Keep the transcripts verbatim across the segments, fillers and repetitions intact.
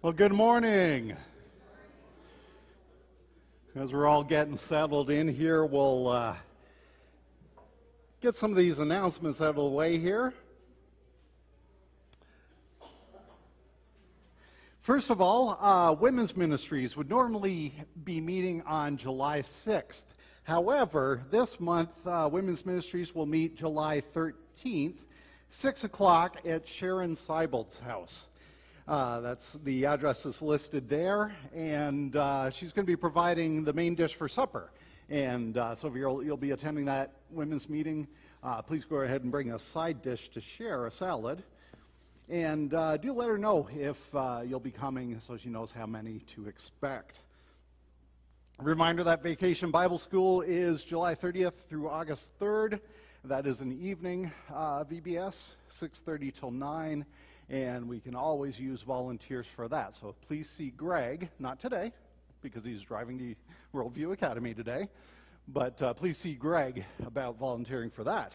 Well, good morning. As we're all getting settled in here, we'll uh, get some of these announcements out of the way here. First of all, uh, women's ministries would normally be meeting on July sixth. However, this month, uh, women's ministries will meet July thirteenth, six o'clock at Sharon Seibelt's house. Uh, that's the address is listed there, and uh, she's going to be providing the main dish for supper. And uh, so if you'll, you'll be attending that women's meeting, uh, please go ahead and bring a side dish to share, a salad. And uh, do let her know if uh, you'll be coming so she knows how many to expect. A reminder that Vacation Bible School is July thirtieth through August third. That is an evening uh, V B S, six thirty till nine. And we can always use volunteers for that. So please see Greg, not today, because he's driving to Worldview Academy today, but uh, please see Greg about volunteering for that.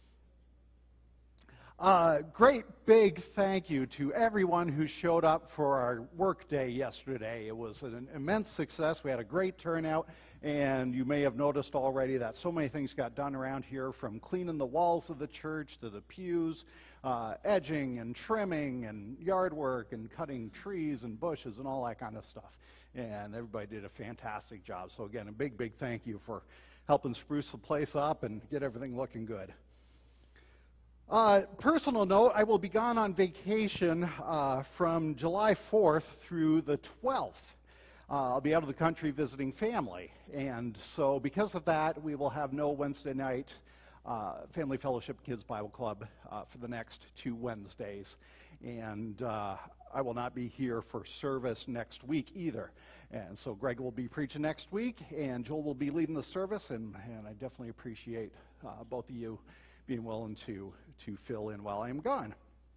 Uh, great big thank you to everyone who showed up for our work day yesterday. It was an immense success. We had a great turnout, and you may have noticed already that so many things got done around here, from cleaning the walls of the church to the pews, uh, edging and trimming and yard work and cutting trees and bushes and all that kind of stuff. And everybody did a fantastic job. So again, a big, big thank you for helping spruce the place up and get everything looking good. Uh, personal note, I will be gone on vacation uh, from July fourth through the twelfth. Uh, I'll be out of the country visiting family. And so because of that, we will have no Wednesday night uh, Family Fellowship Kids Bible Club uh, for the next two Wednesdays. And uh, I will not be here for service next week either. And so Greg will be preaching next week, and Joel will be leading the service, and, and I definitely appreciate uh, both of you being willing to, to fill in while I am gone.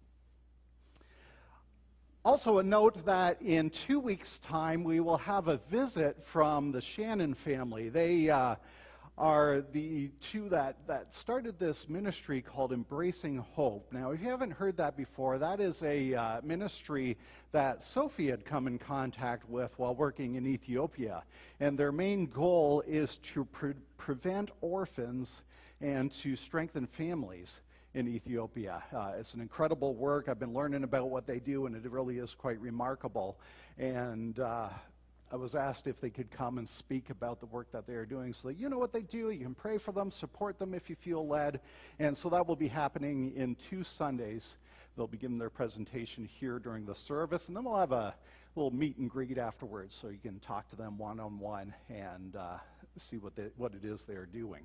Also a note that in two weeks' time we will have a visit from the Shannon family. They uh, are the two that, that started this ministry called Embracing Hope. Now, if you haven't heard that before, that is a uh, ministry that Sophie had come in contact with while working in Ethiopia. And their main goal is to pre- prevent orphans and to strengthen families in Ethiopia. Uh, it's an incredible work. I've been learning about what they do, and it really is quite remarkable. And uh, I was asked if they could come and speak about the work that they are doing, so that you know what they do. You can pray for them, support them if you feel led. And so that will be happening in two Sundays. They'll be giving their presentation here during the service, and then we'll have a little meet and greet afterwards, so you can talk to them one-on-one and uh, see what, they, what it is they're doing.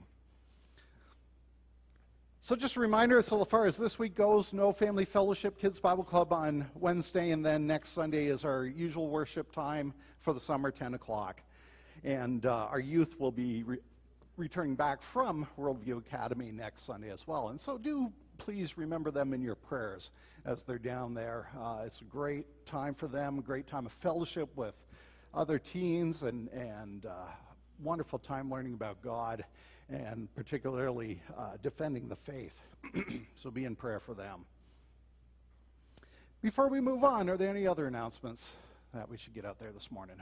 So just a reminder, so far as this week goes, no Family Fellowship Kids Bible Club on Wednesday, and then next Sunday is our usual worship time for the summer, ten o'clock. And uh, our youth will be re- returning back from Worldview Academy next Sunday as well. And so do please remember them in your prayers as they're down there. Uh, it's a great time for them, a great time of fellowship with other teens, and, and uh, wonderful time learning about God, and particularly uh, defending the faith. So be in prayer for them. Before we move on, are there any other announcements that we should get out there this morning?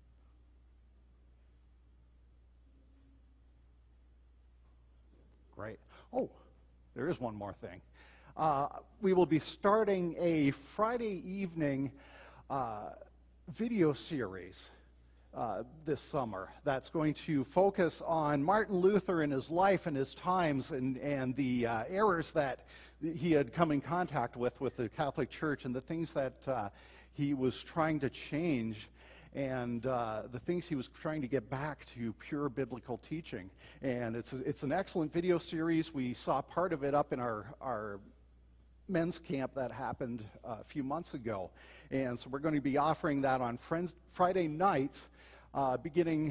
Great. Oh, there is one more thing. Uh, we will be starting a Friday evening uh, video series Uh, this summer that's going to focus on Martin Luther and his life and his times, and, and the uh, errors that he had come in contact with with the Catholic Church, and the things that uh, he was trying to change, and uh, the things he was trying to get back to pure biblical teaching. And it's, a, it's an excellent video series. We saw part of it up in our, our men's camp that happened uh, a few months ago. And so we're going to be offering that on friends, Friday nights, uh, beginning,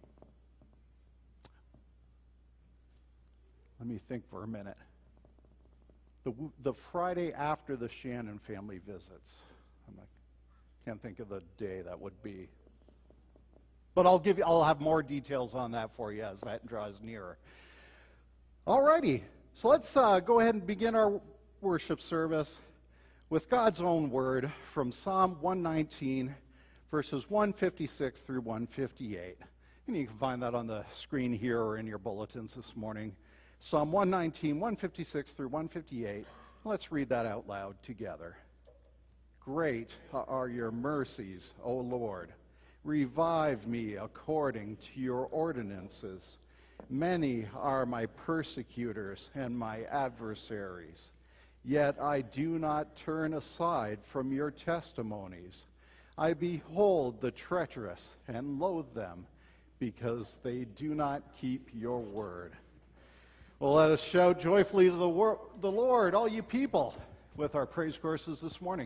let me think for a minute, the, the Friday after the Shannon family visits. I'm like, can't think of the day that would be. But I'll give you, I'll have more details on that for you as that draws nearer. All righty, so let's uh, go ahead and begin our worship service with God's own word from Psalm one nineteen, verses one fifty-six through one fifty-eight. And you can find that on the screen here or in your bulletins this morning. Psalm one nineteen, one fifty-six through one fifty-eight. Let's read that out loud together. Great are your mercies, O Lord. Revive me according to your ordinances. Many are my persecutors and my adversaries. Yet I do not turn aside from your testimonies. I behold the treacherous and loathe them, because they do not keep your word. Well, let us shout joyfully to the, wor- the Lord, all you people, with our praise courses this morning.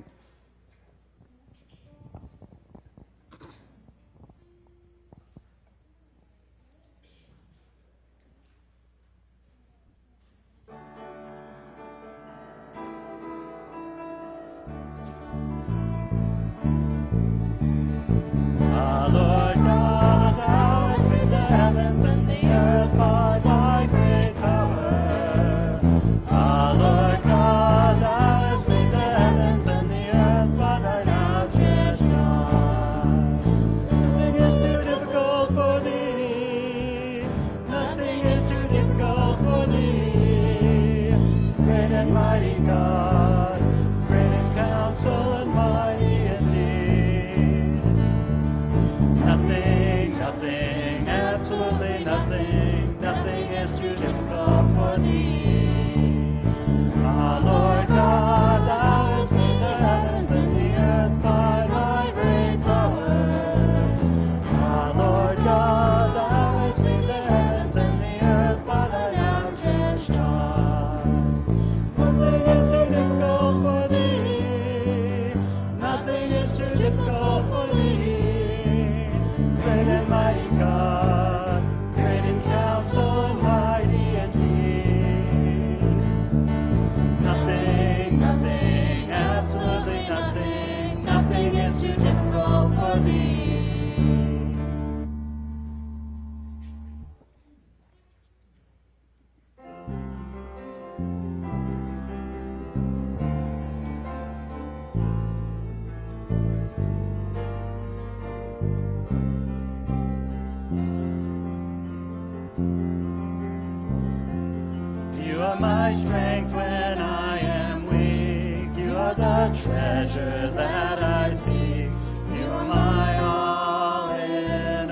Treasure that I seek, you are my all in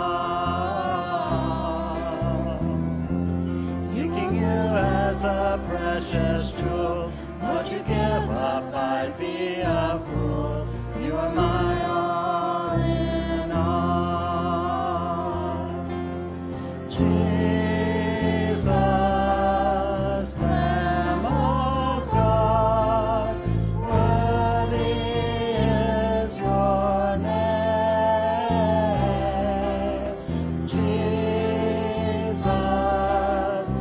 all. Seeking you as a precious jewel, Lord, to give up I'd be a fool. You are my all in all. Jesus, Lamb of God,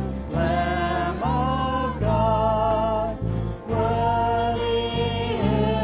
Lamb of God, worthy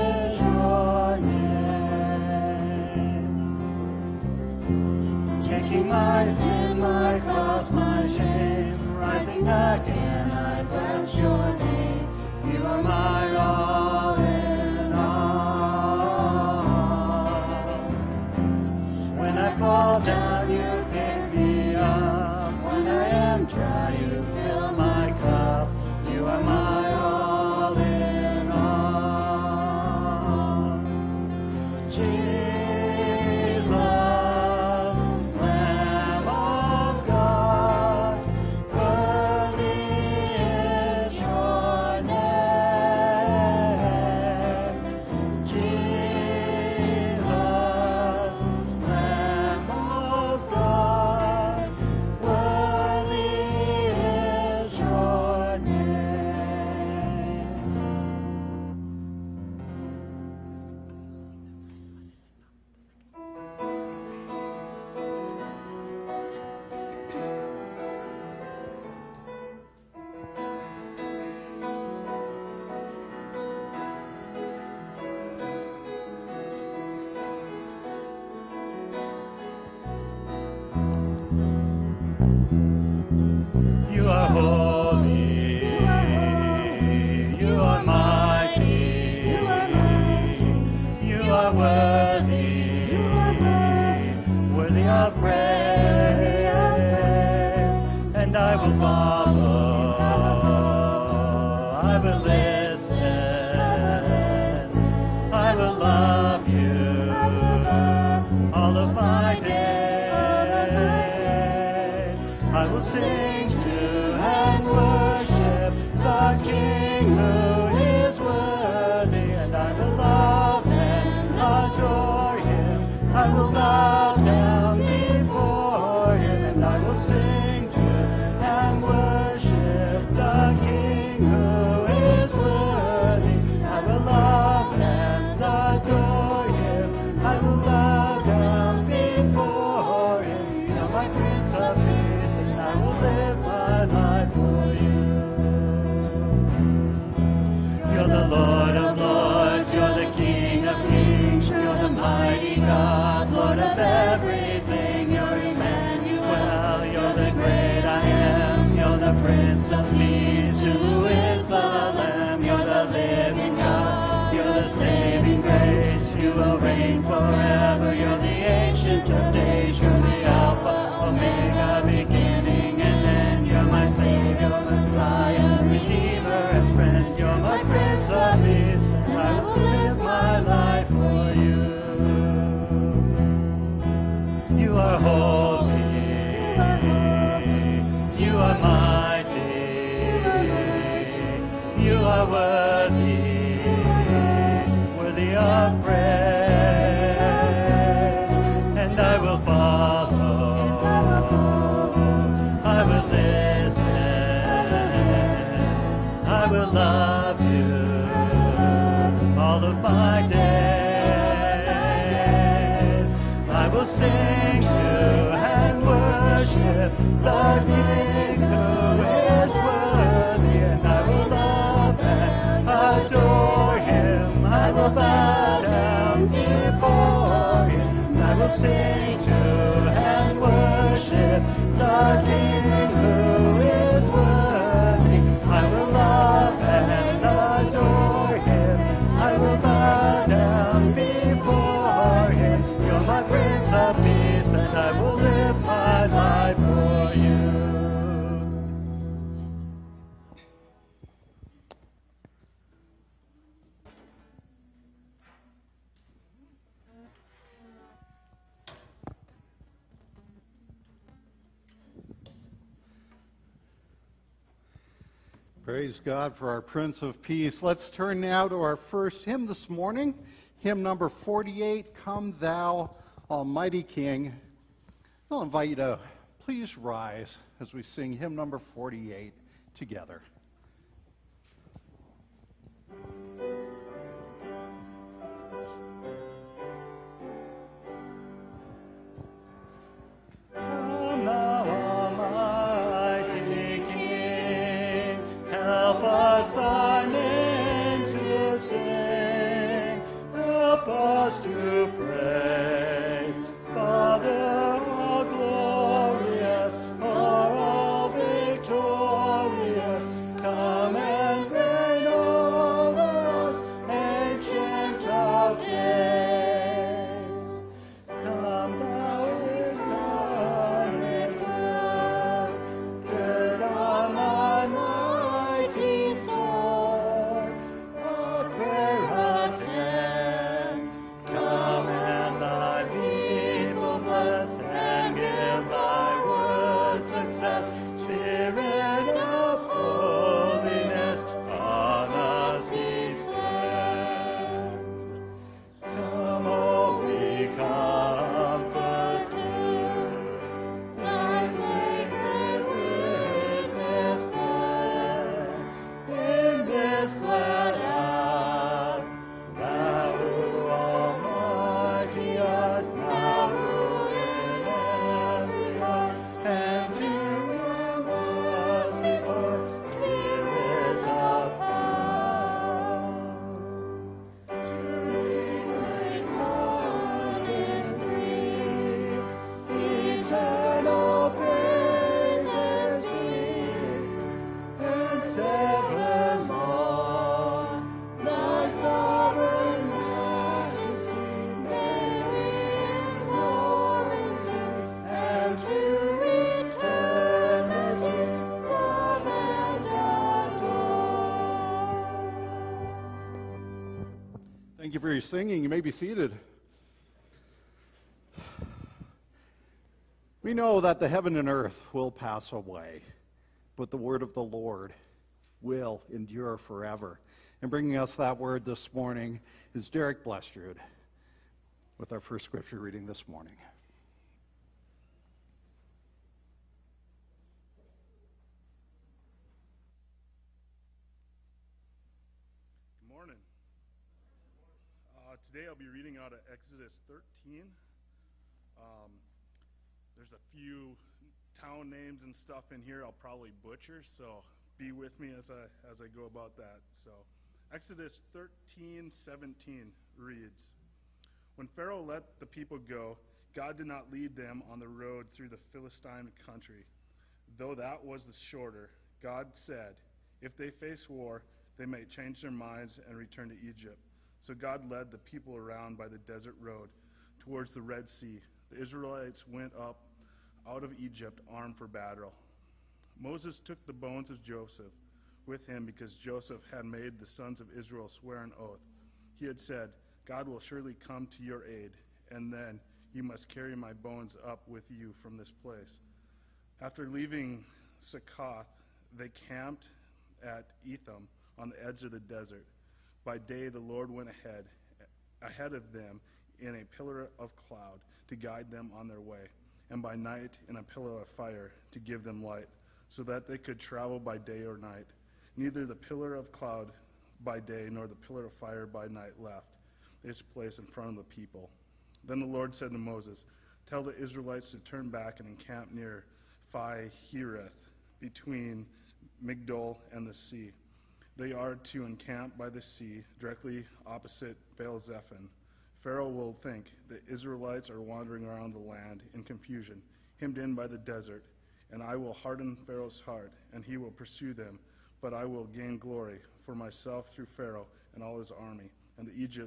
worthy, worthy of praise, and I will follow, I will listen, I will love you all of my days. I will sing to and worship the King who is worthy, and I will love and adore him. I will bow down before him, and I will sing to and worship the King who is worthy. I will love and adore him. I will bow down before him. You're my Prince of Peace, and I will live my life for you. You're the Lord of Lords, you're the King of Kings, you're the mighty God, Lord of everything. You're Emmanuel, you're the great I am, you're the Prince of Peace, who is the Lamb. You're the living God, you're the saving grace, you will reign forever. You're the Ancient of Days, you're the Alpha, Omega, beginning and end. You're my Savior, Messiah, Redeemer and friend. You're my Prince of Peace, and I will live my life for you. You are holy, you are mighty, you are worthy, worthy of praise, and I will follow, I will listen, I will love you all of my days. I will sing to and worship the King who is worthy, and I will love and adore him. I will bow down before him. I will sing to and worship the King who is worthy. I will love and adore him. I will bow down before him. You're my Prince of Peace, and I will live my life for you. Praise God for our Prince of Peace. Let's turn now to our first hymn this morning, hymn number forty-eight, Come Thou Almighty King. I'll invite you to please rise as we sing hymn number forty-eight together. Come thou almighty King, help us thy name to sing, help us to praise. Father, all glorious, for all victorious, Thank you for your singing. You may be seated. We know that the heaven and earth will pass away, but the word of the Lord will endure forever. And bringing us that word this morning is Derek Blestrud with our first scripture reading this morning. Good morning. Uh, today I'll be reading out of Exodus thirteen. Um, there's a few town names and stuff in here I'll probably butcher, so be with me as I as I go about that. So Exodus thirteen seventeen reads, "When Pharaoh let the people go, God did not lead them on the road through the Philistine country. Though that was the shorter, God said, if they face war, they may change their minds and return to Egypt. So God led the people around by the desert road towards the Red Sea. The Israelites went up out of Egypt armed for battle. Moses took the bones of Joseph with him because Joseph had made the sons of Israel swear an oath. He had said, God will surely come to your aid, and then you must carry my bones up with you from this place. After leaving Succoth, they camped at Etham on the edge of the desert. By day the Lord went ahead, ahead of them in a pillar of cloud to guide them on their way, and by night in a pillar of fire to give them light, so that they could travel by day or night. Neither the pillar of cloud by day nor the pillar of fire by night left its place in front of the people. Then the Lord said to Moses, tell the Israelites to turn back and encamp near Pi-Hireth, between Migdol and the sea. They are to encamp by the sea, directly opposite Baal-zephon. Pharaoh will think the Israelites are wandering around the land in confusion, hemmed in by the desert, and I will harden Pharaoh's heart, and he will pursue them. But I will gain glory for myself through Pharaoh and all his army, and the Egypt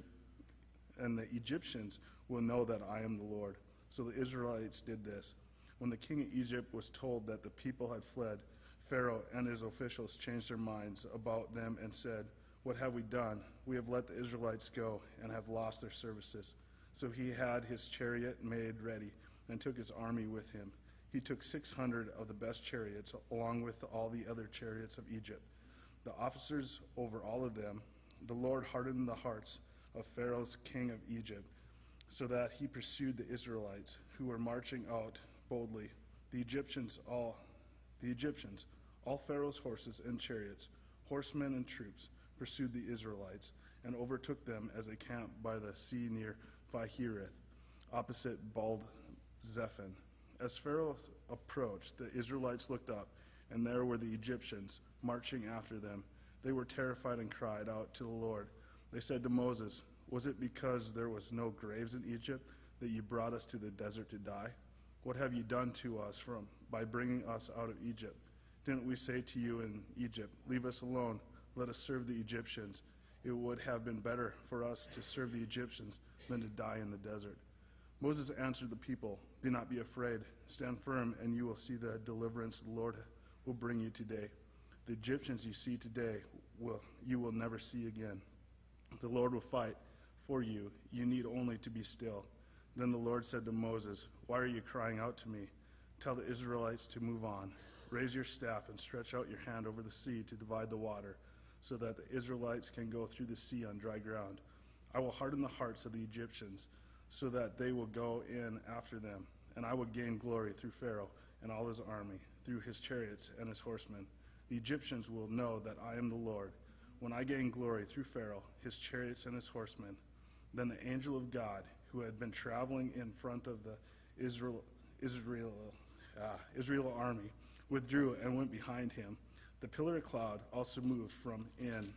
and the Egyptians will know that I am the Lord. So the Israelites did this. When the king of Egypt was told that the people had fled, Pharaoh and his officials changed their minds about them and said, what have we done? We have let the Israelites go and have lost their services. So he had his chariot made ready and took his army with him. He took six hundred of the best chariots, along with all the other chariots of Egypt. The officers over all of them, the Lord hardened the hearts of Pharaoh's king of Egypt, so that he pursued the Israelites, who were marching out boldly. The Egyptians, all the Egyptians, all Pharaoh's horses and chariots, horsemen and troops, pursued the Israelites and overtook them as they camped by the sea near Pi-Hireth, opposite Baal-zephon. As Pharaoh approached, the Israelites looked up, and there were the Egyptians marching after them. They were terrified and cried out to the Lord. They said to Moses, was it because there was no graves in Egypt that you brought us to the desert to die? What have you done to us from by bringing us out of Egypt? Didn't we say to you in Egypt, leave us alone, let us serve the Egyptians? It would have been better for us to serve the Egyptians than to die in the desert. Moses answered the people, do not be afraid. Stand firm, and you will see the deliverance the Lord will bring you today. The Egyptians you see today, will you will never see again. The Lord will fight for you. You need only to be still. Then the Lord said to Moses, why are you crying out to me? Tell the Israelites to move on. Raise your staff and stretch out your hand over the sea to divide the water, so that the Israelites can go through the sea on dry ground. I will harden the hearts of the Egyptians, so that they will go in after them, and I will gain glory through Pharaoh and all his army, through his chariots and his horsemen. The Egyptians will know that I am the Lord, when I gain glory through Pharaoh, his chariots and his horsemen. Then the angel of God, who had been traveling in front of the Israel, Israel, uh, Israel army, withdrew and went behind him. The pillar of cloud also moved from in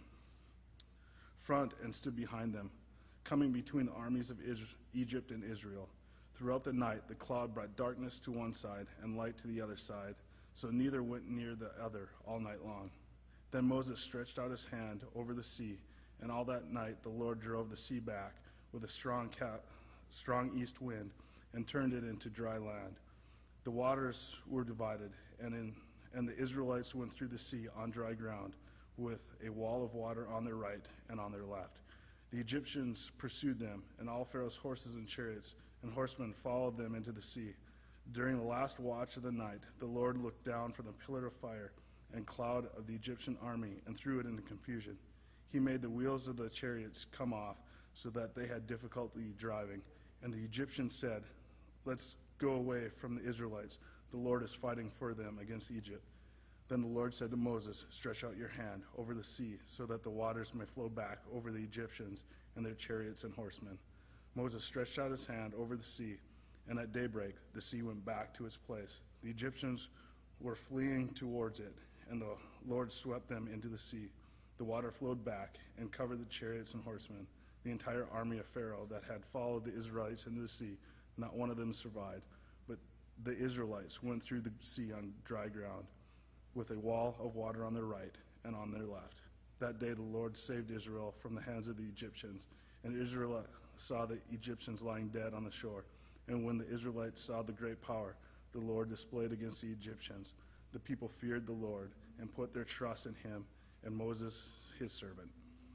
front and stood behind them, coming between the armies of Egypt and Israel. Throughout the night, the cloud brought darkness to one side and light to the other side, so neither went near the other all night long. Then Moses stretched out his hand over the sea, and all that night the Lord drove the sea back with a strong, cat, strong east wind and turned it into dry land. The waters were divided, and, in, and the Israelites went through the sea on dry ground with a wall of water on their right and on their left. The Egyptians pursued them, and all Pharaoh's horses and chariots and horsemen followed them into the sea. During the last watch of the night, the Lord looked down from the pillar of fire and cloud of the Egyptian army and threw it into confusion. He made the wheels of the chariots come off so that they had difficulty driving. And the Egyptians said, "Let's go away from the Israelites. The Lord is fighting for them against Egypt." Then the Lord said to Moses, "Stretch out your hand over the sea so that the waters may flow back over the Egyptians and their chariots and horsemen." Moses stretched out his hand over the sea, and at daybreak the sea went back to its place. The Egyptians were fleeing towards it, and the Lord swept them into the sea. The water flowed back and covered the chariots and horsemen. The entire army of Pharaoh that had followed the Israelites into the sea, not one of them survived, but the Israelites went through the sea on dry ground, with a wall of water on their right and on their left. That day the Lord saved Israel from the hands of the Egyptians, and Israel saw the Egyptians lying dead on the shore. And when the Israelites saw the great power the Lord displayed against the Egyptians, the people feared the Lord and put their trust in him and Moses his servant.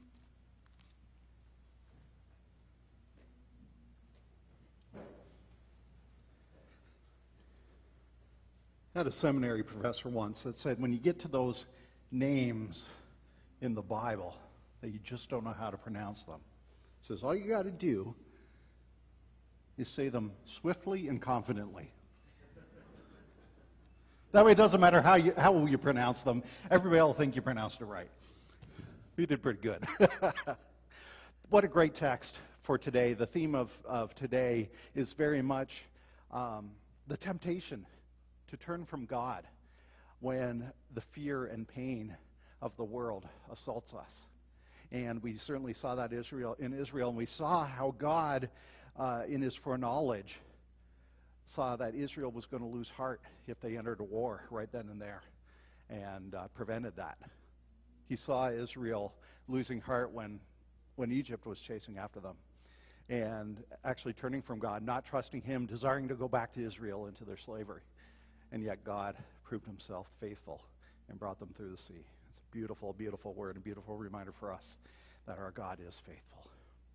I had a seminary professor once that said when you get to those names in the Bible that you just don't know how to pronounce them, he says all you got to do is say them swiftly and confidently. That way it doesn't matter how you how you pronounce them. Everybody will think you pronounced it right. You did pretty good. What a great text for today. The theme of, of today is very much um, the temptation to turn from God when the fear and pain of the world assaults us. And we certainly saw that Israel in Israel, and we saw how God, uh, in his foreknowledge, saw that Israel was going to lose heart if they entered a war right then and there, and uh, prevented that. He saw Israel losing heart when, when Egypt was chasing after them, and actually turning from God, not trusting him, desiring to go back to Israel into their slavery. And yet God proved himself faithful and brought them through the sea. It's a beautiful, beautiful word, and a beautiful reminder for us that our God is faithful.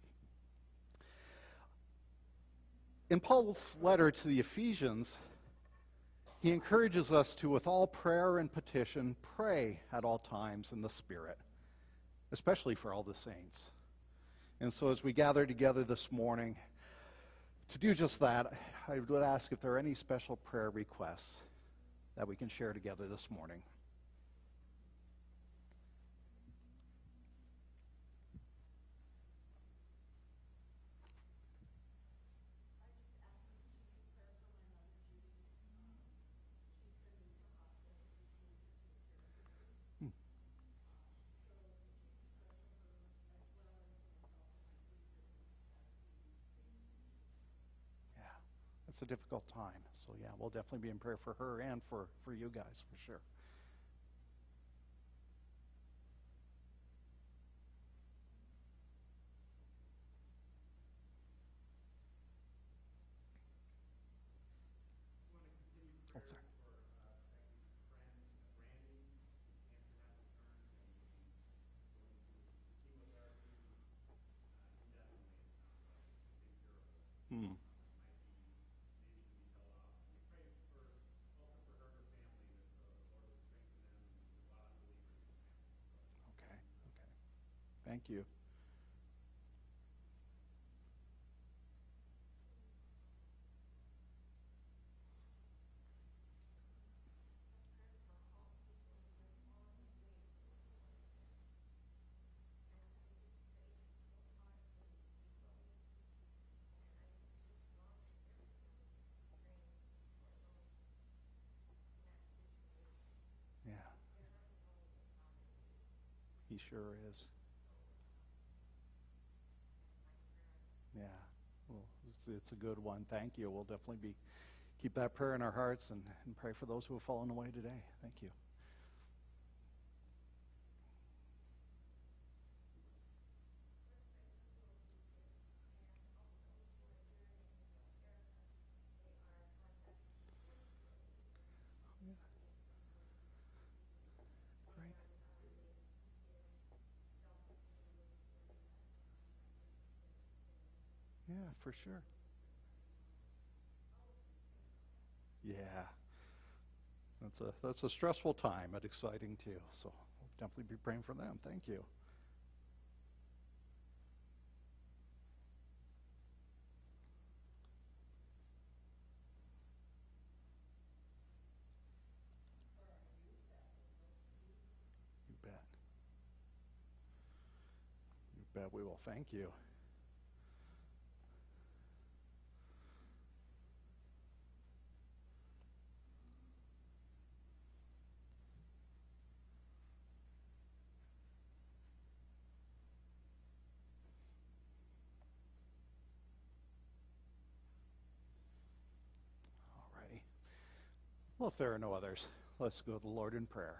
In Paul's letter to the Ephesians, he encourages us to, with all prayer and petition, pray at all times in the Spirit, especially for all the saints. And so as we gather together this morning, to do just that, I would ask if there are any special prayer requests that we can share together this morning. It's a difficult time. So yeah, we'll definitely be in prayer for her and for, for you guys, for sure. Oh, sorry. Hmm. Okay, okay. Thank you. Yeah. He sure is. Yeah. Well, it's, it's a good one. Thank you. We'll definitely be keep that prayer in our hearts and, and pray for those who have fallen away today. Thank you. Great. for sure. Yeah. That's a that's a stressful time, but exciting too. So we'll definitely be praying for them. Thank you. You bet. You bet we will. Thank you. Alrighty. Well, if there are no others, let's go to the Lord in prayer.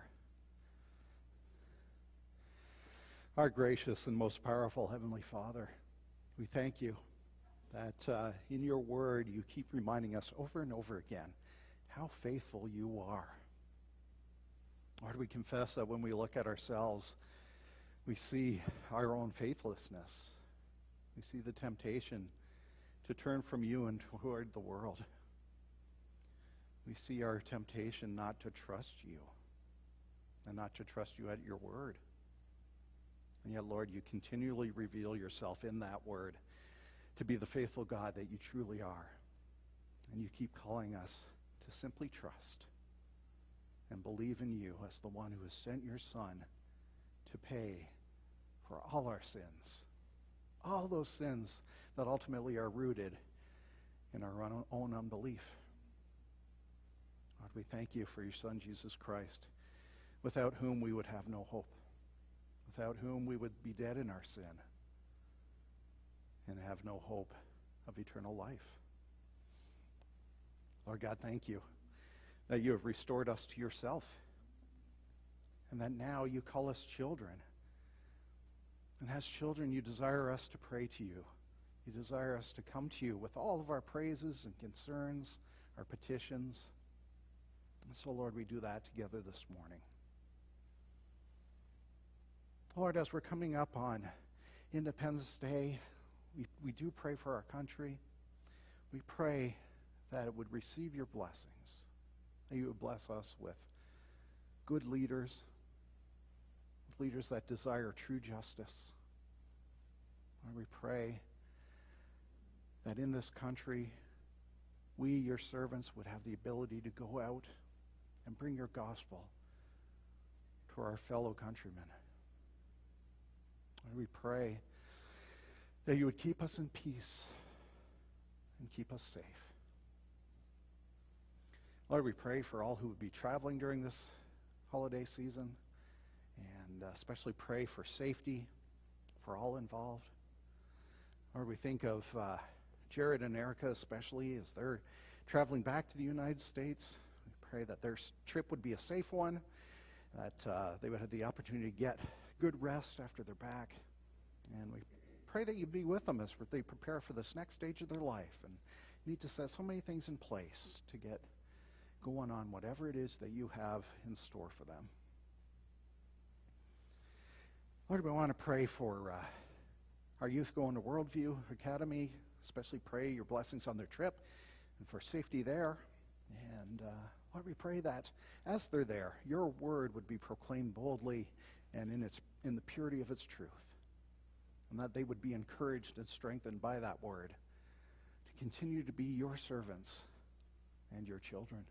Our gracious and most powerful Heavenly Father, we thank you that uh, in your word you keep reminding us over and over again how faithful you are. Lord, we confess that when we look at ourselves, we see our own faithlessness. We see the temptation to turn from you and toward the world. We see our temptation not to trust you and not to trust you at your word. And yet, Lord, you continually reveal yourself in that word to be the faithful God that you truly are. And you keep calling us to simply trust and believe in you as the one who has sent your Son to pay for all our sins. All those sins that ultimately are rooted in our own unbelief. Lord, we thank you for your Son, Jesus Christ, without whom we would have no hope, without whom we would be dead in our sin and have no hope of eternal life. Lord God, thank you that you have restored us to yourself and that now you call us children. And as children, you desire us to pray to you. You desire us to come to you with all of our praises and concerns, our petitions. And so, Lord, we do that together this morning. Lord, as we're coming up on Independence Day, we, we do pray for our country. We pray that it would receive your blessings, that you would bless us with good leaders, leaders that desire true justice. Lord, we pray that in this country, we, your servants, would have the ability to go out and bring your gospel to our fellow countrymen. Lord, we pray that you would keep us in peace and keep us safe. Lord, we pray for all who would be traveling during this holiday season, and especially pray for safety for all involved. Lord, we think of uh, Jared and Erica especially as they're traveling back to the United States. We pray that their trip would be a safe one, that uh, they would have the opportunity to get good rest after they're back. And we pray that you'd be with them as they prepare for this next stage of their life and need to set so many things in place to get going on whatever it is that you have in store for them. Lord, we want to pray for uh, our youth going to Worldview Academy, especially pray your blessings on their trip and for safety there. And uh, Lord, we pray that as they're there, your word would be proclaimed boldly and in its in the purity of its truth, and that they would be encouraged and strengthened by that word to continue to be your servants and your children.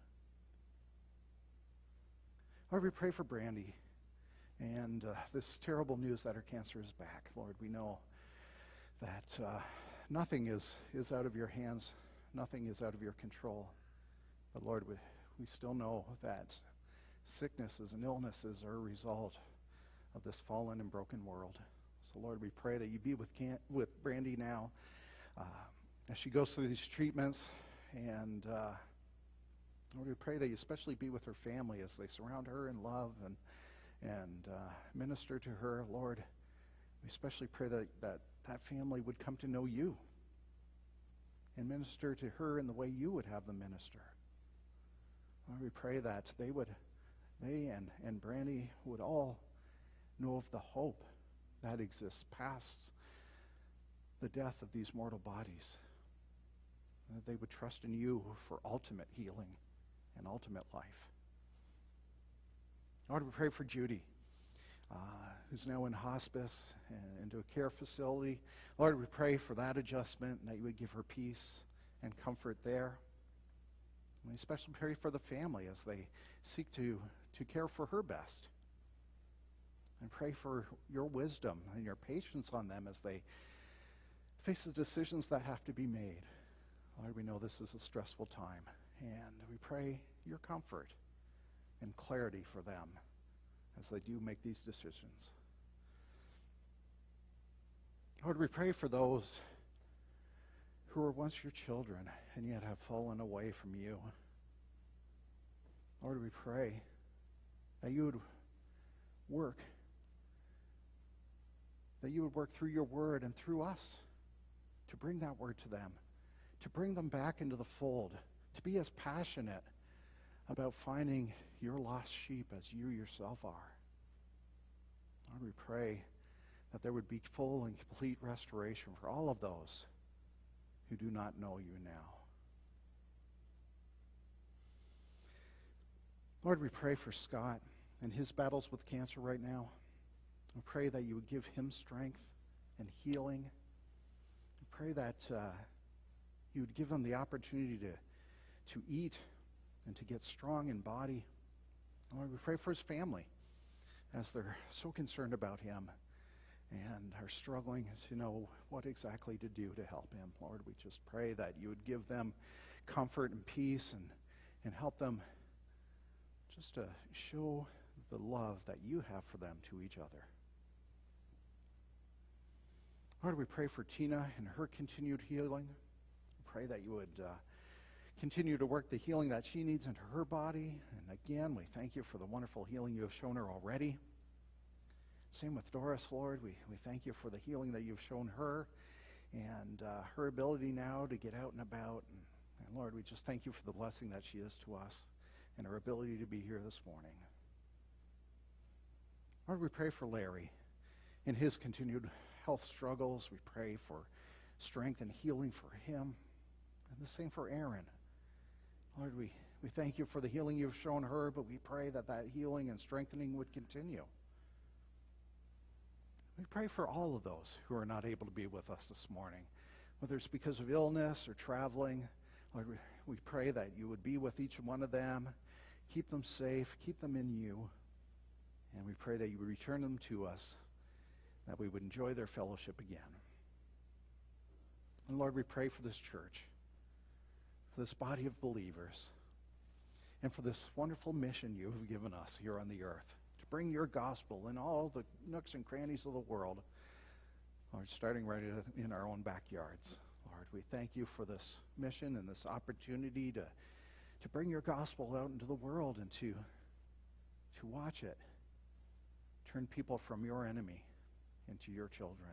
Lord, we pray for Brandy and uh, this terrible news that her cancer is back. Lord, we know that uh, nothing is, is out of your hands. Nothing is out of your control. But Lord, we, we still know that sicknesses and illnesses are a result of this fallen and broken world. So Lord, we pray that you be with Can- with Brandy now uh, as she goes through these treatments. And uh, Lord, we pray that you especially be with her family as they surround her in love and and uh, minister to her. Lord, we especially pray that, that that family would come to know you and minister to her in the way you would have them minister. Lord, we pray that they would, they and, and Brandy would all know of the hope that exists past the death of these mortal bodies. and that they would trust in you for ultimate healing and ultimate life. Lord, we pray for Judy, uh, who's now in hospice and into a care facility. Lord, we pray for that adjustment and that you would give her peace and comfort there. And we especially pray for the family as they seek to, to care for her best. And pray for your wisdom and your patience on them as they face the decisions that have to be made. Lord, we know this is a stressful time, and we pray your comfort and clarity for them as they do make these decisions. Lord, we pray for those who were once your children and yet have fallen away from you. Lord, we pray that you would work, that you would work through your word and through us to bring that word to them, to bring them back into the fold, to be as passionate about finding your lost sheep as you yourself are. Lord, we pray that there would be full and complete restoration for all of those who do not know you now. Lord, we pray for Scott and his battles with cancer right now. We pray that you would give him strength and healing. We pray that uh, you would give him the opportunity to, to eat and to get strong in body. Lord, we pray for his family as they're so concerned about him and are struggling to know what exactly to do to help him. Lord, we just pray that you would give them comfort and peace and, and help them just to show the love that you have for them to each other. Lord, we pray for Tina and her continued healing. We pray that you would uh, continue to work the healing that she needs into her body. And again, we thank you for the wonderful healing you have shown her already. Same with Doris, Lord. We, we thank you for the healing that you've shown her and uh, her ability now to get out and about. And, and Lord, we just thank you for the blessing that she is to us and her ability to be here this morning. Lord, we pray for Larry in his continued health struggles. We pray for strength and healing for him. And the same for Aaron. Lord, we, we thank you for the healing you've shown her, but we pray that that healing and strengthening would continue. We pray for all of those who are not able to be with us this morning, whether it's because of illness or traveling. Lord, we, we pray that you would be with each one of them, keep them safe, keep them in you, and we pray that you would return them to us, that we would enjoy their fellowship again. And Lord, we pray for this church, for this body of believers, and for this wonderful mission you have given us here on the earth, to bring your gospel in all the nooks and crannies of the world, Lord, starting right in our own backyards. Lord, we thank you for this mission and this opportunity to, to bring your gospel out into the world and to, to watch it turn people from your enemy into your children.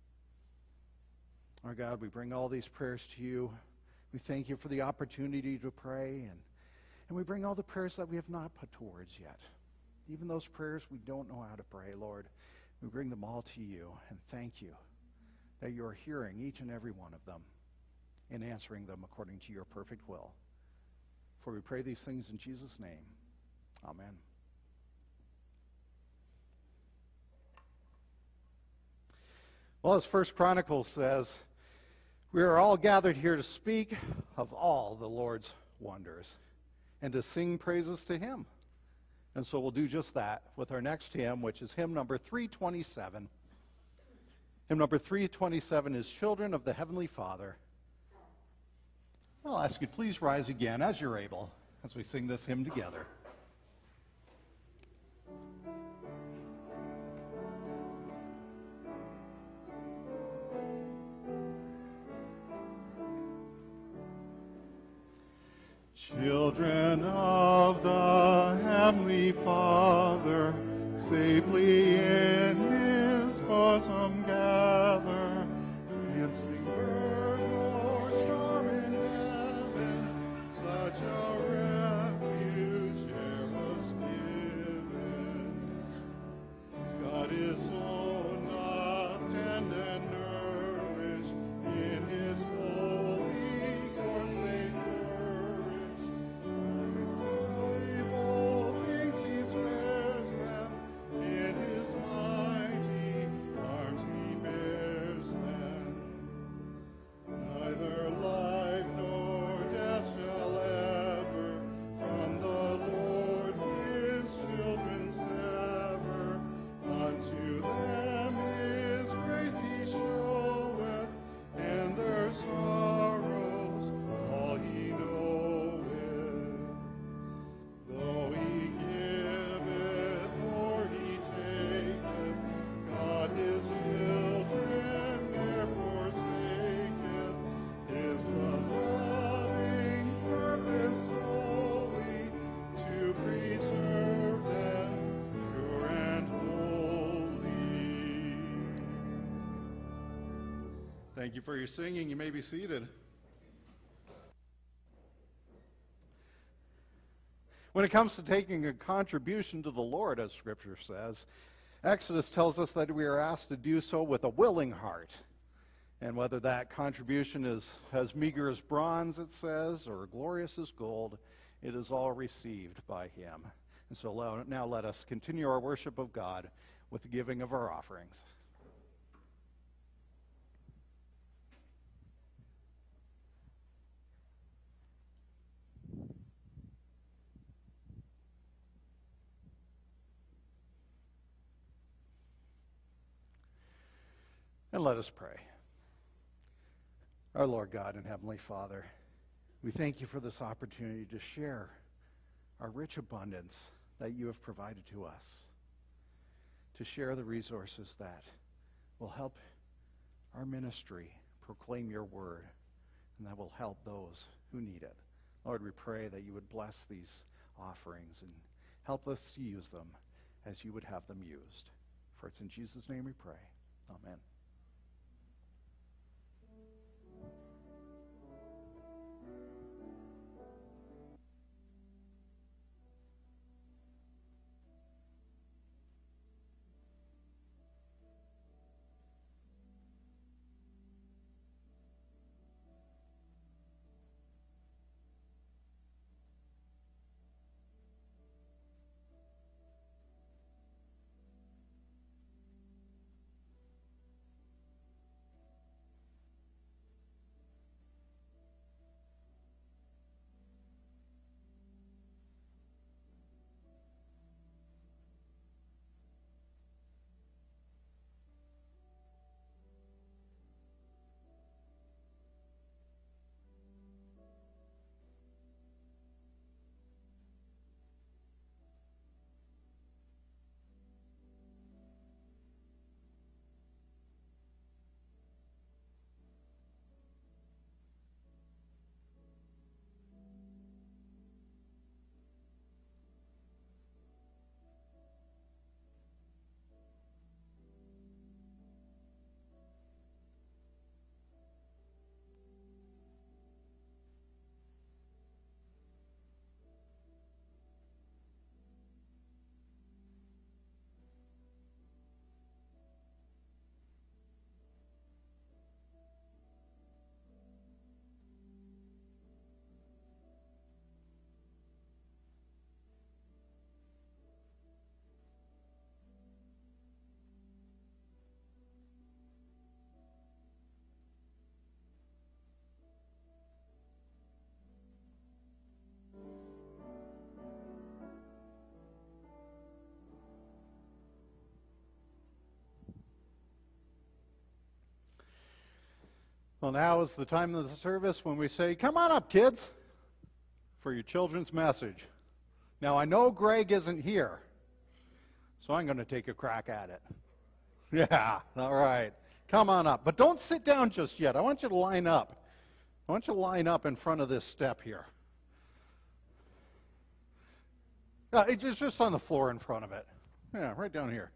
Our God, we bring all these prayers to you. We thank you for the opportunity to pray, and, and we bring all the prayers that we have not put to words yet. Even those prayers we don't know how to pray, Lord, we bring them all to you, and thank you that you are hearing each and every one of them and answering them according to your perfect will. For we pray these things in Jesus' name. Amen. Well, as First Chronicles says, we are all gathered here to speak of all the Lord's wonders and to sing praises to him. And so we'll do just that with our next hymn, which is hymn number three twenty-seven. Hymn number three twenty-seven is Children of the Heavenly Father. I'll ask you to please rise again as you're able as we sing this hymn together. Children of the Heavenly Father, safely in his bosom gather. If sing bird or star in heaven, such a refuge here was given. God is so doth tend and nourish in his holy Thank you for your singing. You may be seated. When it comes to taking a contribution to the Lord, as Scripture says, Exodus tells us that we are asked to do so with a willing heart. And whether that contribution is as meager as bronze, it says, or glorious as gold, it is all received by him. And so now let us continue our worship of God with the giving of our offerings. And let us pray. Our Lord God and Heavenly Father, we thank you for this opportunity to share our rich abundance that you have provided to us, to share the resources that will help our ministry proclaim your word, and that will help those who need it. Lord, we pray that you would bless these offerings and help us to use them as you would have them used. For it's in Jesus' name we pray. Amen. Well, now is the time of the service when we say, come on up, kids, for your children's message. Now, I know Greg isn't here, so I'm going to take a crack at it. Yeah, all right. Come on up. But don't sit down just yet. I want you to line up. I want you to line up in front of this step here. Uh, it's just on the floor in front of it. Yeah, right down here.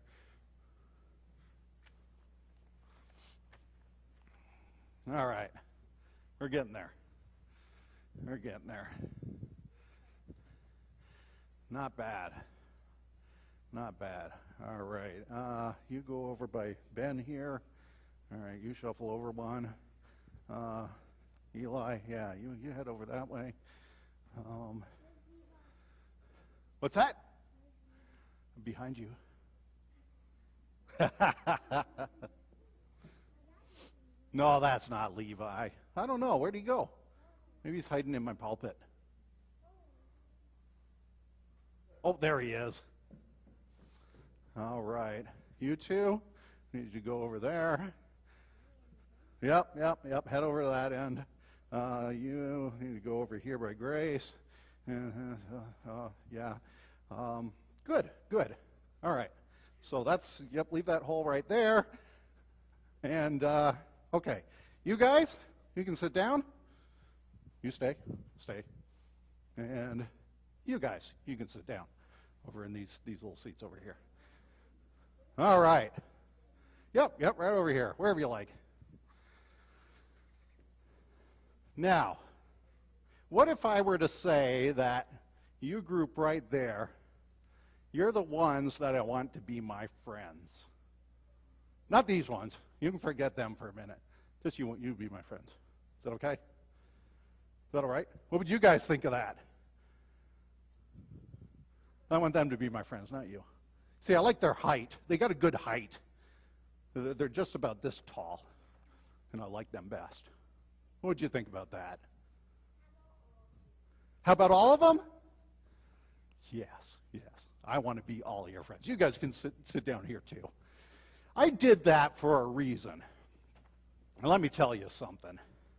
All right. We're getting there. We're getting there. Not bad. Not bad. All right. Uh, you go over by Ben here. All right. You shuffle over one. Uh, Eli, yeah, you, you head over that way. Um, what's that? Behind you. No, that's not Levi. I don't know. Where'd he go? Maybe he's hiding in my pulpit. Oh, there he is. All right. You two, need you to go over there. Yep, yep, yep. Head over to that end. Uh, you need to go over here by Grace. Uh, uh, uh, yeah. Um, good, good. All right. So that's, yep, leave that hole right there. And, uh, okay. You guys, you can sit down. You stay, stay. And you guys, you can sit down over in these, these little seats over here. All right. Yep, yep, right over here, wherever you like. Now, what if I were to say that you group right there, you're the ones that I want to be my friends? Not these ones. You can forget them for a minute. Just you, you be my friends. Is that okay? Is that all right? What would you guys think of that? I want them to be my friends, not you. See, I like their height. They got a good height. They're they're just about this tall, and I like them best. What would you think about that? How about all of them? Yes, yes. I want to be all of your friends. You guys can sit, sit down here too. I did that for a reason. And let me tell you something.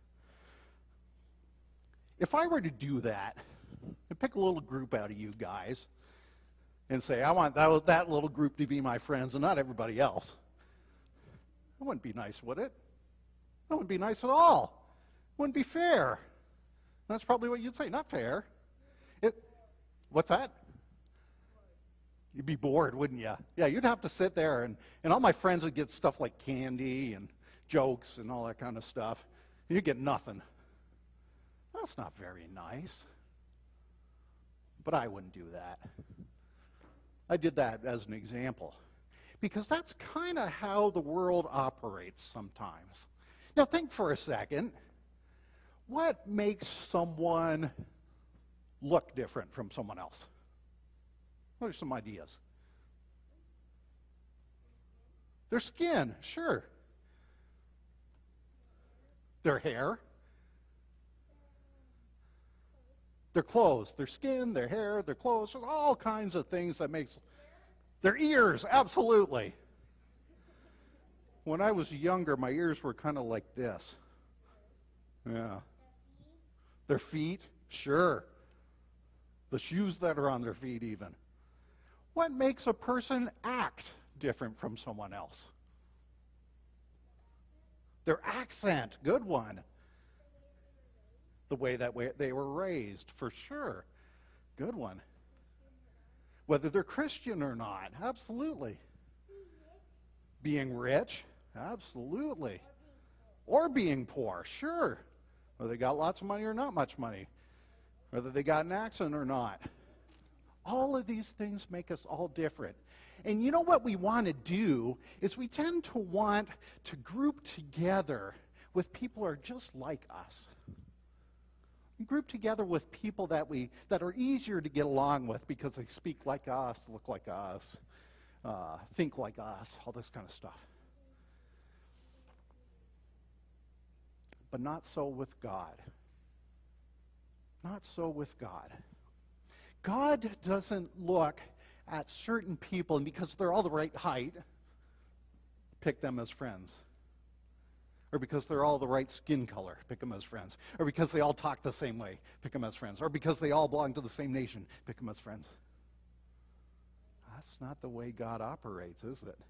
If I were to do that, and pick a little group out of you guys, and say, I want that, that little group to be my friends and not everybody else, that wouldn't be nice, would it? That wouldn't be nice at all. It wouldn't be fair. That's probably what you'd say. Not fair. It, what's that? You'd be bored, wouldn't you? Yeah, you'd have to sit there, and, and all my friends would get stuff like candy and jokes and all that kind of stuff. And you'd get nothing. That's not very nice. But I wouldn't do that. I did that as an example. Because that's kind of how the world operates sometimes. Now think for a second. What makes someone look different from someone else? What are some ideas? Their skin, sure. Their hair. Their clothes, their skin, their hair, their clothes, there's all kinds of things that makes... Their ears, absolutely. When I was younger, my ears were kind of like this. Yeah. Their feet, sure. The shoes that are on their feet even. What makes a person act different from someone else? Their accent, good one. The way that way they were raised, for sure. Good one. Whether they're Christian or not, absolutely. Being rich, absolutely. Or being poor, sure. Whether they got lots of money or not much money. Whether they got an accent or not. All of these things make us all different. And you know what we want to do is we tend to want to group together with people who are just like us. Group together with people that we that are easier to get along with because they speak like us, look like us, uh, think like us, all this kind of stuff. But not so with God. Not so with God. God doesn't look at certain people and because they're all the right height, pick them as friends. Or because they're all the right skin color, pick them as friends. Or because they all talk the same way, pick them as friends. Or because they all belong to the same nation, pick them as friends. That's not the way God operates, is it?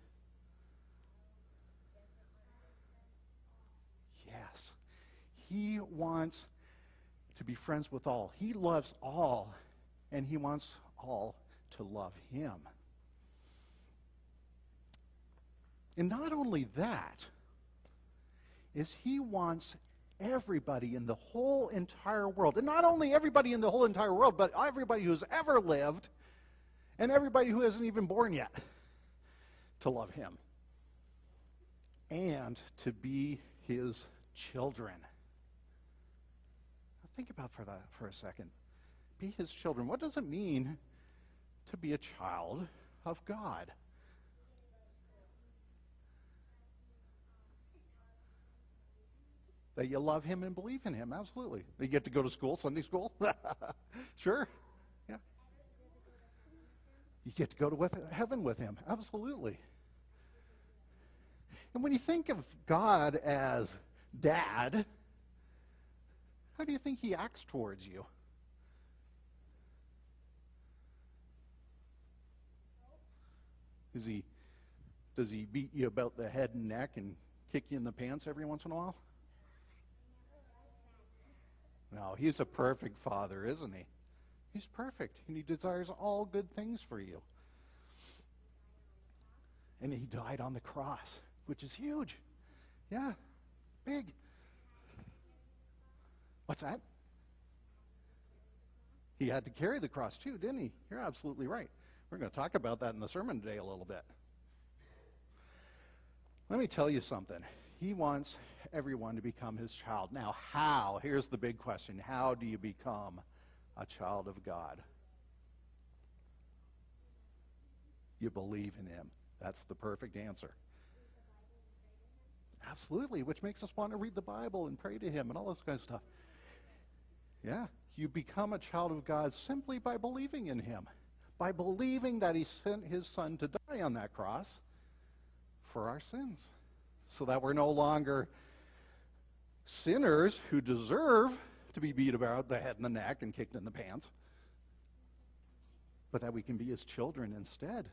Yes. He wants to be friends with all. He loves all, and he wants all to love him. And not only that, is he wants everybody in the whole entire world, and not only everybody in the whole entire world, but everybody who's ever lived, and everybody who isn't even born yet, to love him, and to be his children. Now think about for that for a second. Be his children. What does it mean to be a child of God? That you love him and believe in him, absolutely. You get to go to school, Sunday school? Sure, yeah. You get to go to with, heaven with him, absolutely. And when you think of God as dad, how do you think he acts towards you? Is he, does he beat you about the head and neck and kick you in the pants every once in a while? No, he's a perfect father, isn't he? He's perfect, and he desires all good things for you. And he died on the cross, which is huge. Yeah, big. What's that? He had to carry the cross too, didn't he? You're absolutely right. We're going to talk about that in the sermon today a little bit. Let me tell you something. He wants everyone to become his child. Now, how? Here's the big question. How do you become a child of God? You believe in him. That's the perfect answer. Absolutely, which makes us want to read the Bible and pray to him and all this kind of stuff. Yeah, you become a child of God simply by believing in him, by believing that he sent his son to die on that cross for our sins, so that we're no longer sinners who deserve to be beat about the head and the neck and kicked in the pants, but that we can be his children instead.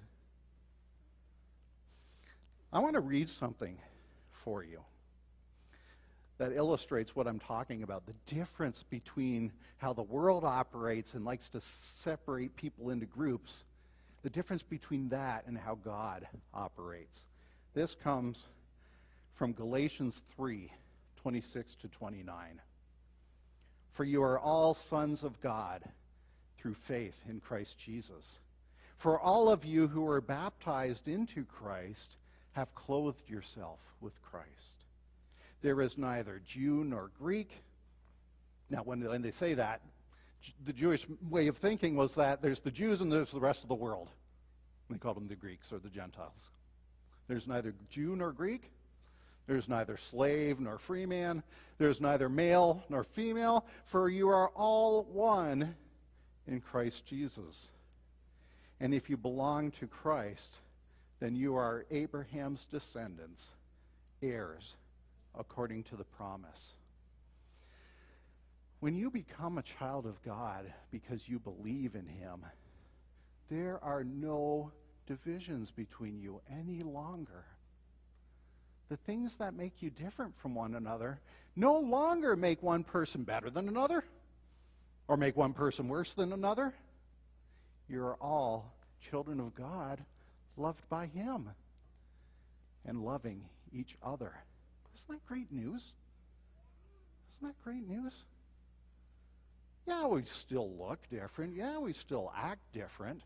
I want to read something for you that illustrates what I'm talking about, the difference between how the world operates and likes to separate people into groups, the difference between that and how God operates. This comes from Galatians three, twenty-six to twenty-nine. For you are all sons of God through faith in Christ Jesus. For all of you who are baptized into Christ have clothed yourself with Christ. There is neither Jew nor Greek. Now, when, when they say that, the Jewish way of thinking was that there's the Jews and there's the rest of the world. They called them the Greeks or the Gentiles. There's neither Jew nor Greek. There's neither slave nor free man. There's neither male nor female, for you are all one in Christ Jesus. And if you belong to Christ, then you are Abraham's descendants, heirs according to the promise. When you become a child of God because you believe in him, there are no divisions between you any longer. The things that make you different from one another no longer make one person better than another or make one person worse than another. You're all children of God, loved by him and loving each other. Isn't that great news? Isn't that great news? Yeah, we still look different. Yeah, we still act different.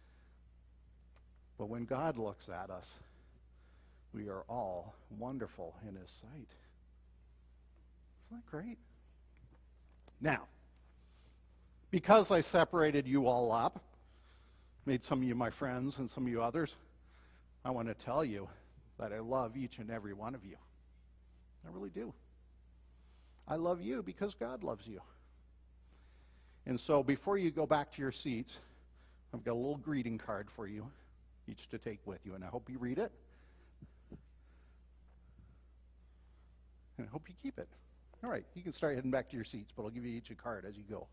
But when God looks at us, we are all wonderful in his sight. Isn't that great? Now, because I separated you all up, made some of you my friends and some of you others, I want to tell you that I love each and every one of you. I really do. I love you because God loves you. And so before you go back to your seats, I've got a little greeting card for you, each to take with you, and I hope you read it. And I hope you keep it. All right, you can start heading back to your seats, but I'll give you each a card as you go.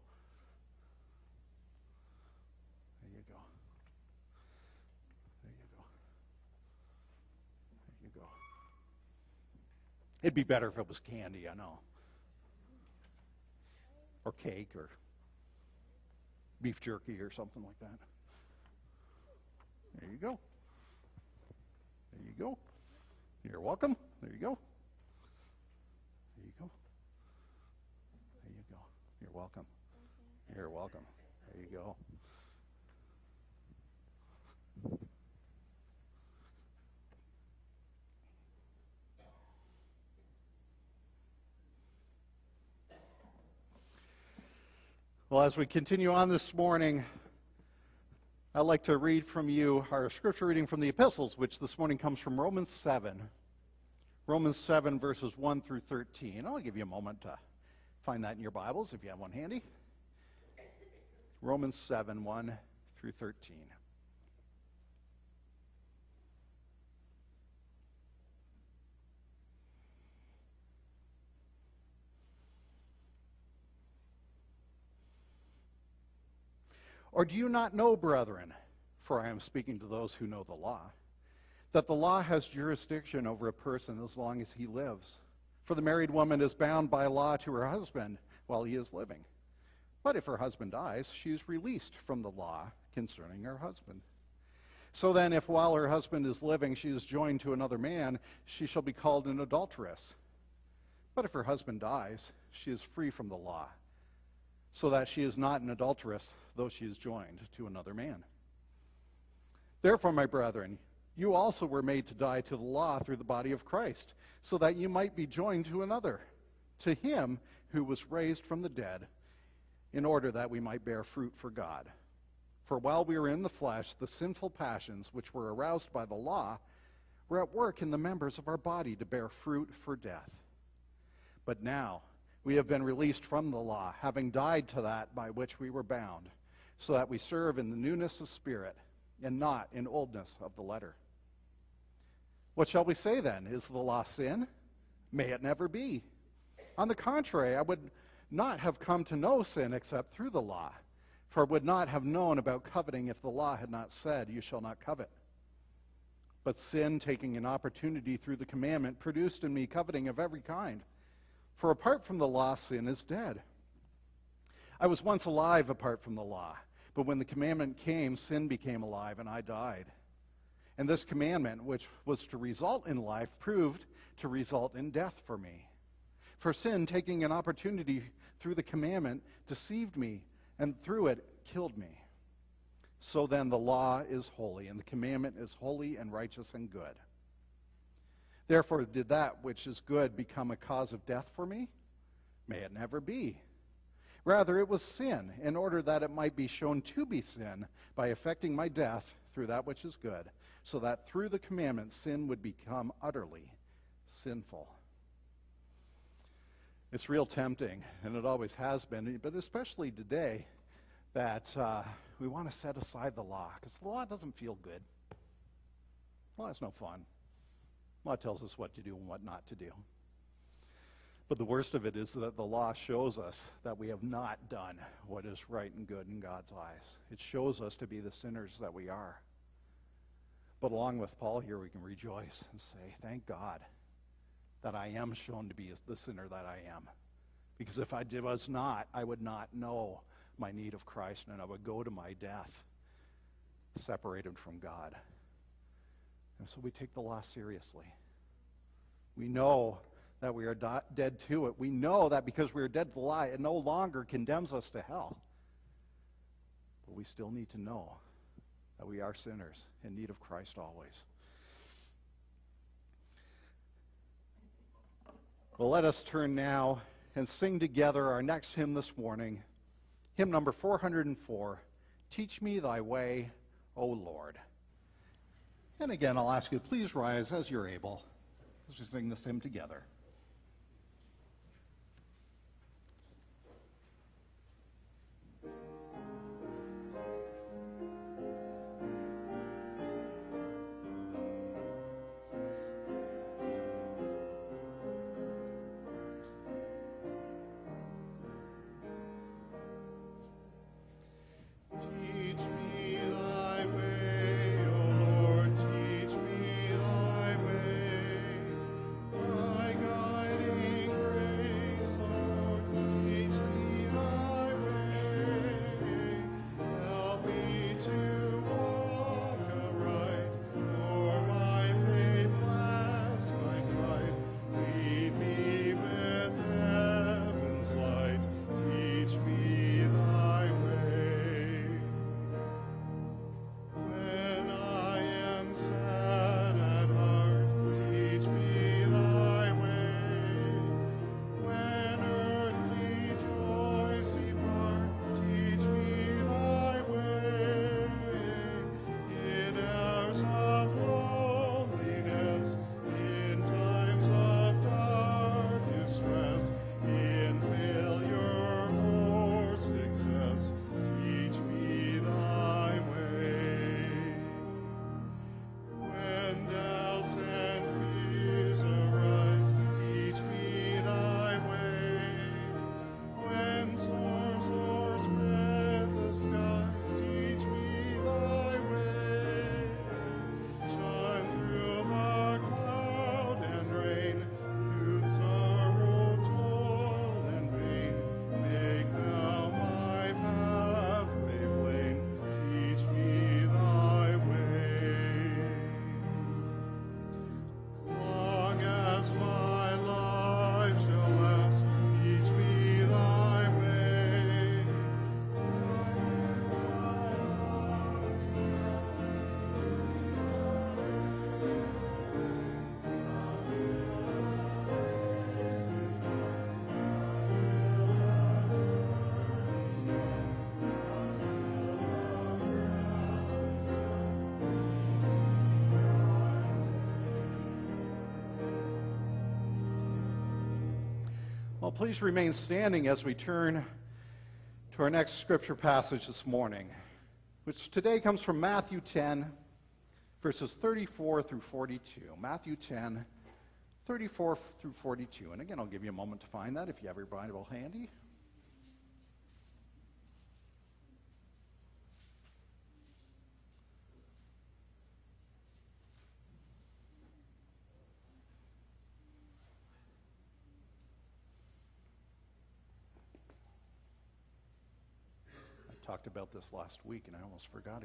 There you go. There you go. There you go. It'd be better if it was candy, I know. Or cake, or beef jerky, or something like that. There you go. There you go. You're welcome. There you go. There you go. There you go. You're welcome. You're welcome. There you go. Well, as we continue on this morning, I'd like to read from you our scripture reading from the epistles, which this morning comes from Romans seven. Romans seven, verses one through thirteen. I'll give you a moment to find that in your Bibles, if you have one handy. Romans seven, one through thirteen. Or do you not know, brethren, for I am speaking to those who know the law, that the law has jurisdiction over a person as long as he lives? For the married woman is bound by law to her husband while he is living. But if her husband dies, she is released from the law concerning her husband. So then, if while her husband is living she is joined to another man, she shall be called an adulteress. But if her husband dies, she is free from the law, so that she is not an adulteress, though she is joined to another man. Therefore, my brethren, you also were made to die to the law through the body of Christ, so that you might be joined to another, to him who was raised from the dead, in order that we might bear fruit for God. For while we were in the flesh, the sinful passions which were aroused by the law were at work in the members of our body to bear fruit for death. But now we have been released from the law, having died to that by which we were bound, so that we serve in the newness of spirit, and not in oldness of the letter. What shall we say then? Is the law sin? May it never be. On the contrary, I would not have come to know sin except through the law, for I would not have known about coveting if the law had not said, you shall not covet. But sin, taking an opportunity through the commandment, produced in me coveting of every kind. For apart from the law, sin is dead. I was once alive apart from the law, but when the commandment came, sin became alive, and I died. And this commandment, which was to result in life, proved to result in death for me. For sin, taking an opportunity through the commandment, deceived me, and through it killed me. So then the law is holy, and the commandment is holy and righteous and good. Therefore did that which is good become a cause of death for me? May it never be. Rather, it was sin, in order that it might be shown to be sin by effecting my death through that which is good, so that through the commandment sin would become utterly sinful. It's real tempting, and it always has been, but especially today, that uh, we want to set aside the law, because the law doesn't feel good. The law is no fun. The law tells us what to do and what not to do. But the worst of it is that the law shows us that we have not done what is right and good in God's eyes. It shows us to be the sinners that we are. But along with Paul here, we can rejoice and say, thank God that I am shown to be the sinner that I am. Because if I was not, I would not know my need of Christ, and I would go to my death separated from God. And so we take the law seriously. We know that we are do- dead to it. We know that because we are dead to the lie, it no longer condemns us to hell. But we still need to know that we are sinners in need of Christ always. Well, let us turn now and sing together our next hymn this morning, hymn number four hundred four, Teach Me Thy Way, O Lord. And again, I'll ask you, please rise as you're able as we sing this hymn together. My God. Well, please remain standing as we turn to our next scripture passage this morning, which today comes from Matthew ten, verses thirty-four through forty-two. Matthew ten, thirty-four through forty-two. And again, I'll give you a moment to find that if you have your Bible handy. Talked about this last week, and I almost forgot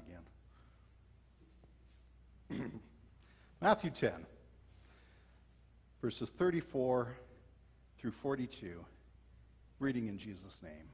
again. Matthew ten, verses thirty-four through forty-two, reading in Jesus' name.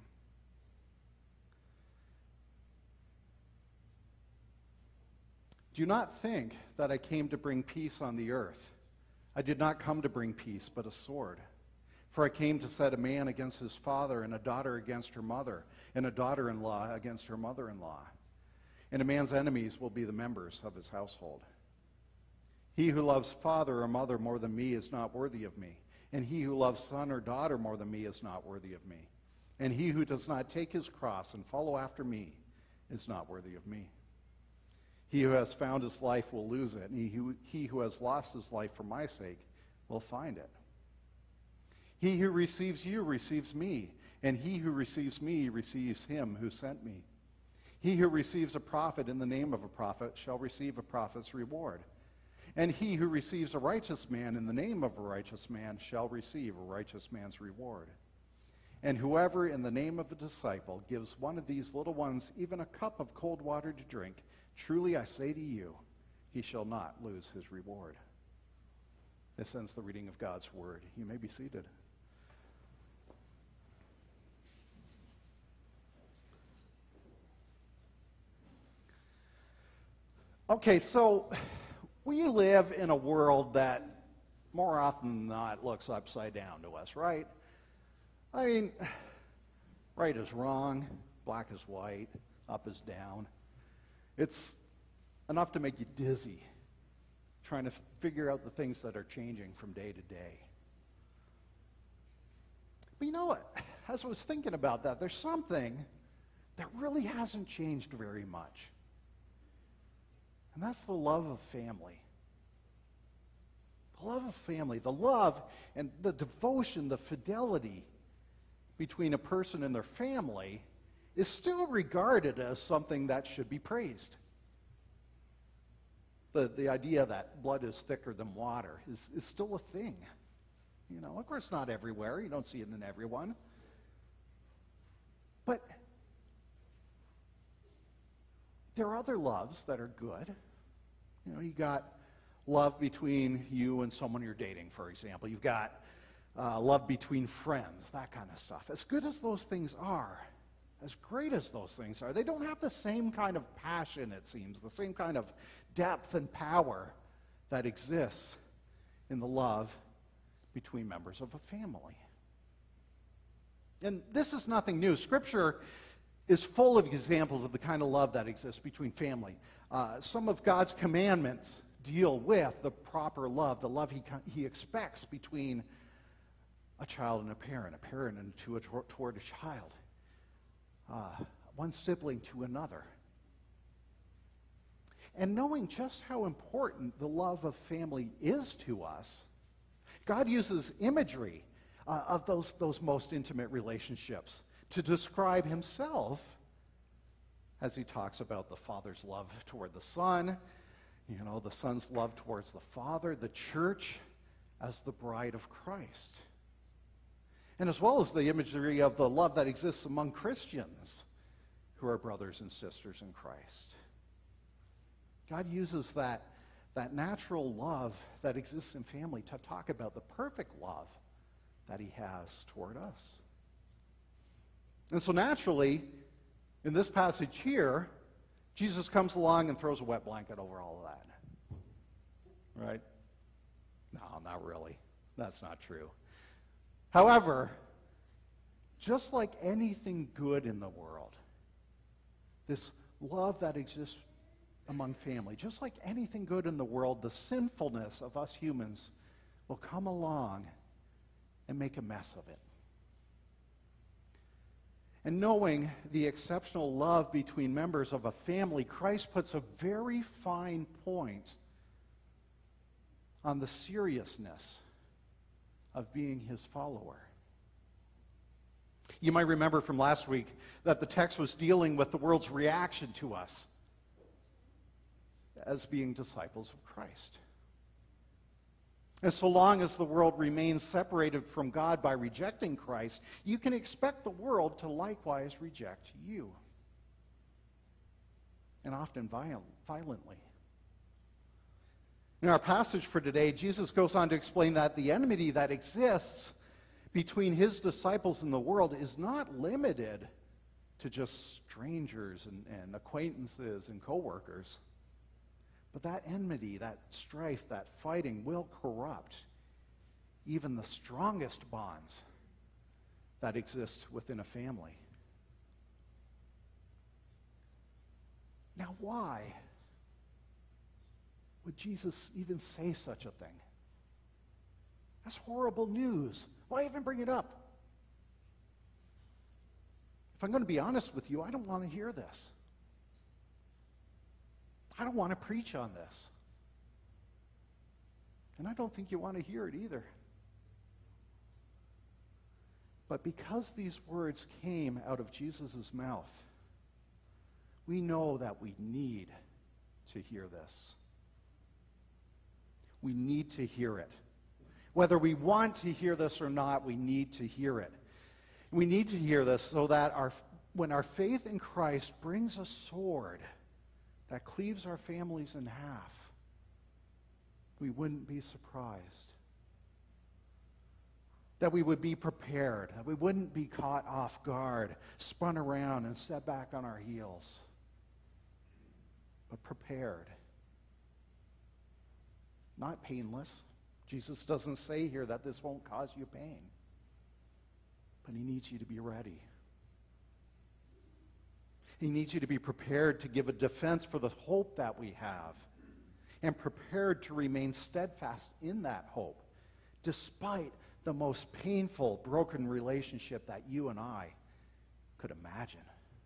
Do not think that I came to bring peace on the earth. I did not come to bring peace, but a sword. For I came to set a man against his father, and a daughter against her mother, and a daughter-in-law against her mother-in-law. And a man's enemies will be the members of his household. He who loves father or mother more than me is not worthy of me, and he who loves son or daughter more than me is not worthy of me. And he who does not take his cross and follow after me is not worthy of me. He who has found his life will lose it, and he who, he who has lost his life for my sake will find it. He who receives you receives me, and he who receives me receives him who sent me. He who receives a prophet in the name of a prophet shall receive a prophet's reward. And he who receives a righteous man in the name of a righteous man shall receive a righteous man's reward. And whoever in the name of a disciple gives one of these little ones even a cup of cold water to drink, truly I say to you, he shall not lose his reward. This ends the reading of God's word. You may be seated. Okay, so we live in a world that more often than not looks upside down to us, right? I mean, right is wrong, black is white, up is down. It's enough to make you dizzy trying to figure out the things that are changing from day to day. But you know what? As I was thinking about that, there's something that really hasn't changed very much. And that's the love of family. The love of family, the love and the devotion, the fidelity between a person and their family is still regarded as something that should be praised. The, the idea that blood is thicker than water is, is still a thing. You know, of course, not everywhere. You don't see it in everyone. But there are other loves that are good. You know, you got love between you and someone you're dating, for example. You've got uh, love between friends, that kind of stuff. As good as those things are, as great as those things are, they don't have the same kind of passion, it seems, the same kind of depth and power that exists in the love between members of a family. And this is nothing new. Scripture is full of examples of the kind of love that exists between family. Uh, some of God's commandments deal with the proper love, the love he, he expects between a child and a parent, a parent and to a, toward a child, uh, one sibling to another. And knowing just how important the love of family is to us, God uses imagery uh, of those, those most intimate relationships to describe himself as he talks about the Father's love toward the Son, you know, the Son's love towards the Father, the church as the bride of Christ. And as well as the imagery of the love that exists among Christians who are brothers and sisters in Christ. God uses that, that natural love that exists in family to talk about the perfect love that he has toward us. And so naturally, in this passage here, Jesus comes along and throws a wet blanket over all of that. Right? No, not really. That's not true. However, just like anything good in the world, this love that exists among family, just like anything good in the world, the sinfulness of us humans will come along and make a mess of it. And knowing the exceptional love between members of a family, Christ puts a very fine point on the seriousness of being his follower. You might remember from last week that the text was dealing with the world's reaction to us as being disciples of Christ. And so long as the world remains separated from God by rejecting Christ, you can expect the world to likewise reject you, and often viol- violently. In our passage for today, Jesus goes on to explain that the enmity that exists between his disciples and the world is not limited to just strangers and, and acquaintances and co-workers. But that enmity, that strife, that fighting will corrupt even the strongest bonds that exist within a family. Now, why would Jesus even say such a thing? That's horrible news. Why even bring it up? If I'm going to be honest with you, I don't want to hear this. I don't want to preach on this. And I don't think you want to hear it either. But because these words came out of Jesus' mouth, we know that we need to hear this. We need to hear it. Whether we want to hear this or not, we need to hear it. We need to hear this so that our, when our faith in Christ brings a sword that cleaves our families in half, we wouldn't be surprised. That we would be prepared, that we wouldn't be caught off guard, spun around and set back on our heels, but prepared. Not painless. Jesus doesn't say here that this won't cause you pain, but he needs you to be ready. He needs you to be prepared to give a defense for the hope that we have, and prepared to remain steadfast in that hope, despite the most painful, broken relationship that you and I could imagine.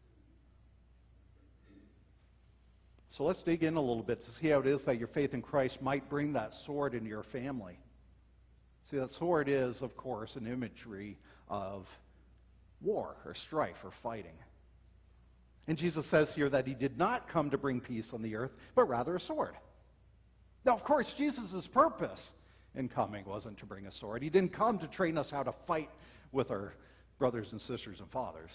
So let's dig in a little bit to see how it is that your faith in Christ might bring that sword into your family. See, that sword is, of course, an imagery of war or strife or fighting. And Jesus says here that he did not come to bring peace on the earth, but rather a sword. Now, of course, Jesus' purpose in coming wasn't to bring a sword. He didn't come to train us how to fight with our brothers and sisters and fathers.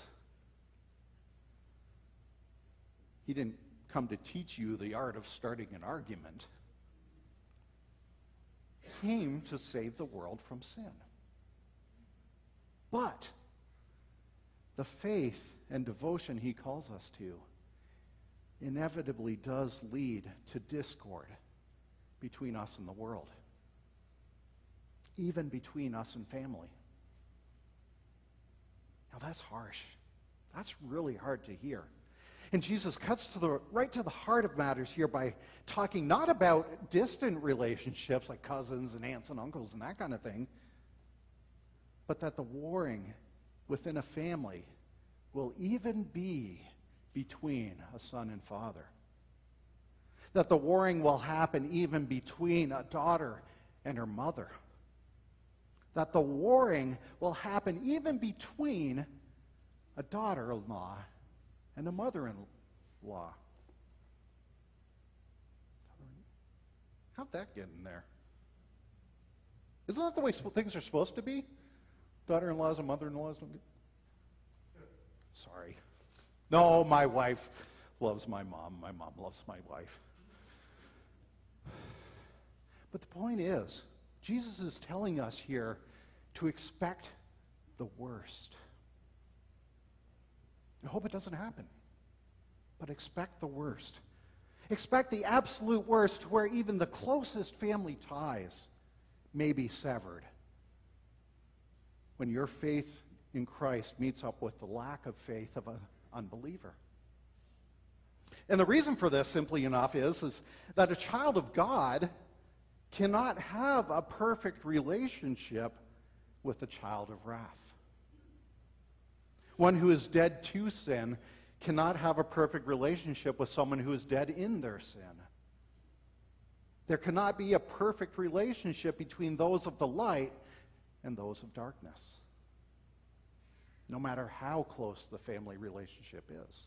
He didn't come to teach you the art of starting an argument. He came to save the world from sin. But the faith and devotion he calls us to inevitably does lead to discord between us and the world, even between us and family. Now that's harsh. That's really hard to hear. And Jesus cuts to the right to the heart of matters here by talking not about distant relationships like cousins and aunts and uncles and that kind of thing, but that the warring within a family will even be between a son and father. That the warring will happen even between a daughter and her mother. That the warring will happen even between a daughter-in-law and a mother-in-law. How'd that get in there? Isn't that the way things are supposed to be? Daughter-in-laws and mother-in-laws don't get... Sorry. No, my wife loves my mom. My mom loves my wife. But the point is, Jesus is telling us here to expect the worst. I hope it doesn't happen, but expect the worst. Expect the absolute worst, where even the closest family ties may be severed when your faith in Christ meets up with the lack of faith of an unbeliever. And the reason for this, simply enough, is, is that a child of God cannot have a perfect relationship with a child of wrath. One who is dead to sin cannot have a perfect relationship with someone who is dead in their sin. There cannot be a perfect relationship between those of the light and those of darkness, no matter how close the family relationship is.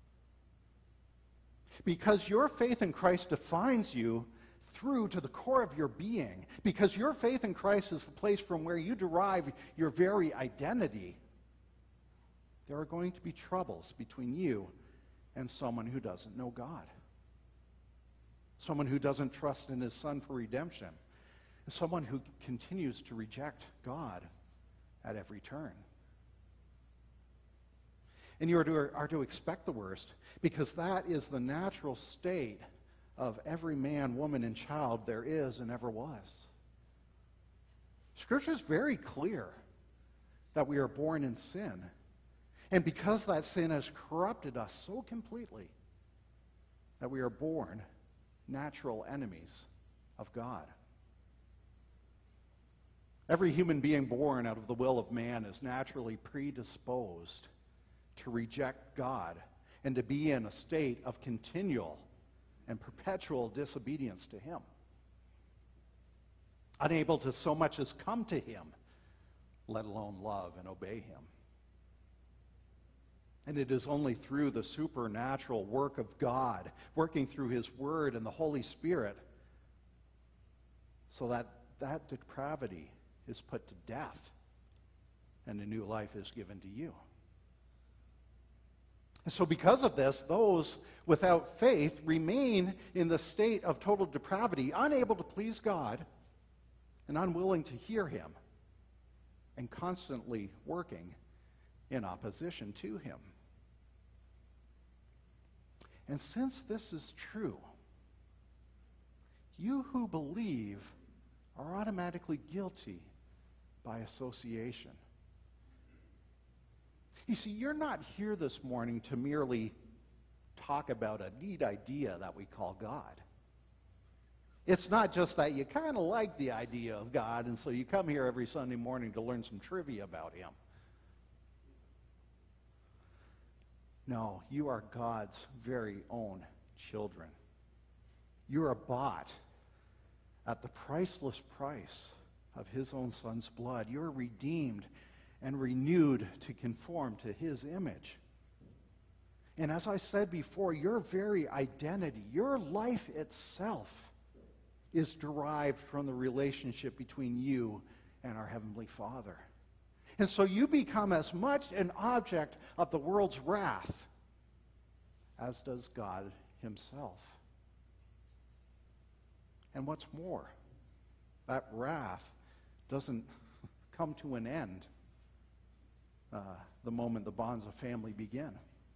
Because your faith in Christ defines you through to the core of your being, because your faith in Christ is the place from where you derive your very identity, there are going to be troubles between you and someone who doesn't know God. Someone who doesn't trust in his Son for redemption. Someone who continues to reject God at every turn. And you are to, are to expect the worst, because that is the natural state of every man, woman, and child there is and ever was. Scripture is very clear that we are born in sin. And because that sin has corrupted us so completely that we are born natural enemies of God. Every human being born out of the will of man is naturally predisposed to reject God and to be in a state of continual and perpetual disobedience to him. Unable to so much as come to him, let alone love and obey him. And it is only through the supernatural work of God, working through his Word and the Holy Spirit, so that that depravity is put to death and a new life is given to you. And so because of this, those without faith remain in the state of total depravity, unable to please God and unwilling to hear him, and constantly working in opposition to him. And since this is true, you who believe are automatically guilty by association. You see, you're not here this morning to merely talk about a neat idea that we call God. It's not just that you kind of like the idea of God, and so you come here every Sunday morning to learn some trivia about him. No, you are God's very own children. You are bought at the priceless price of his own Son's blood. You are redeemed and renewed to conform to his image. And as I said before, your very identity, your life itself, is derived from the relationship between you and our Heavenly Father. And so you become as much an object of the world's wrath as does God himself. And what's more, that wrath doesn't come to an end uh, the moment the bonds of family begin.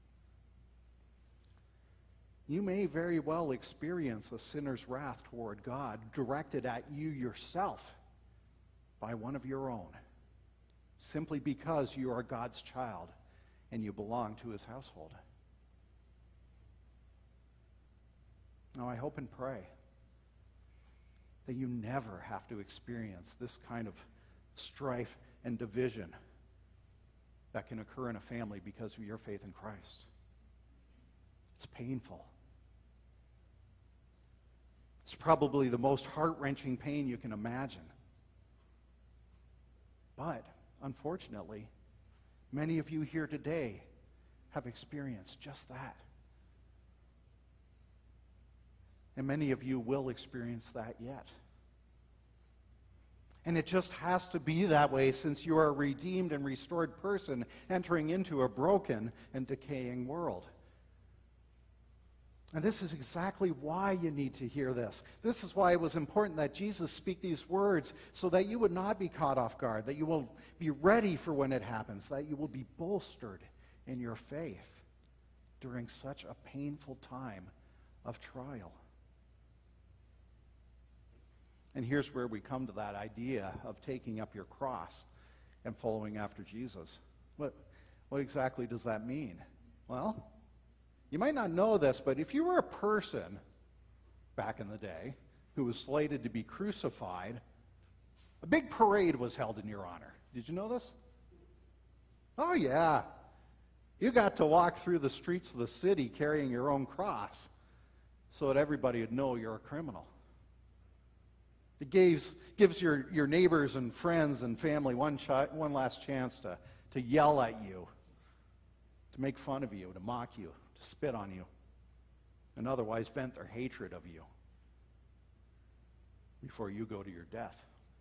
You may very well experience a sinner's wrath toward God directed at you yourself by one of your own, simply because you are God's child and you belong to his household. Now, I hope and pray that you never have to experience this kind of strife and division that can occur in a family because of your faith in Christ. It's painful. It's probably the most heart-wrenching pain you can imagine. But, unfortunately, many of you here today have experienced just that. And many of you will experience that yet. And it just has to be that way since you are a redeemed and restored person entering into a broken and decaying world. And this is exactly why you need to hear this. This is why it was important that Jesus speak these words so that you would not be caught off guard, that you will be ready for when it happens, that you will be bolstered in your faith during such a painful time of trial. And here's where we come to that idea of taking up your cross and following after Jesus. What, what exactly does that mean? Well, you might not know this, but if you were a person back in the day who was slated to be crucified, a big parade was held in your honor. Did you know this? Oh, yeah. You got to walk through the streets of the city carrying your own cross so that everybody would know you're a criminal. It gives, gives your, your neighbors and friends and family one, ch- one last chance to, to yell at you, to make fun of you, to mock you, to spit on you, and otherwise vent their hatred of you before you go to your death.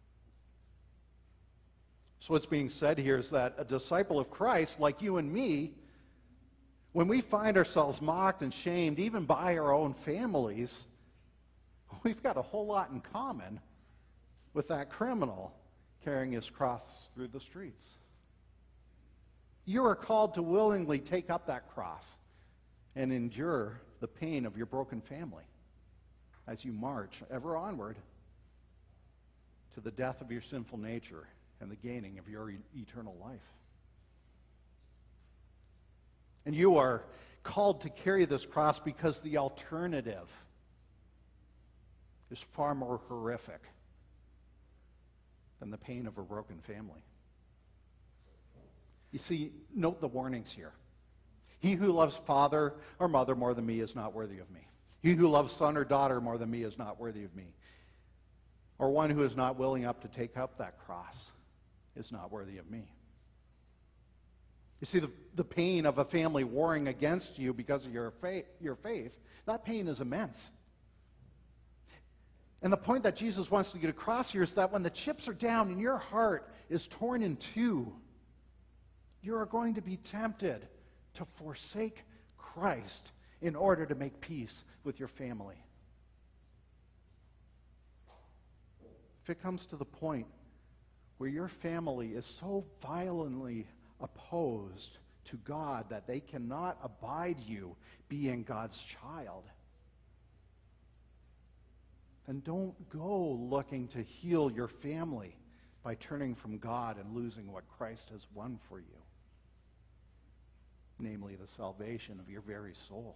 So what's being said here is that a disciple of Christ, like you and me, when we find ourselves mocked and shamed, even by our own families, we've got a whole lot in common with that criminal carrying his cross through the streets. You are called to willingly take up that cross and endure the pain of your broken family as you march ever onward to the death of your sinful nature and the gaining of your e- eternal life. And you are called to carry this cross because the alternative is far more horrific than the pain of a broken family. You see, note the warnings here. He who loves father or mother more than me is not worthy of me. He who loves son or daughter more than me is not worthy of me. Or one who is not willing up to take up that cross is not worthy of me. You see, the, the pain of a family warring against you because of your faith, your faith, that pain is immense. And the point that Jesus wants to get across here is that when the chips are down and your heart is torn in two, you are going to be tempted to forsake Christ in order to make peace with your family. If it comes to the point where your family is so violently opposed to God that they cannot abide you being God's child, then don't go looking to heal your family by turning from God and losing what Christ has won for you, namely the salvation of your very soul.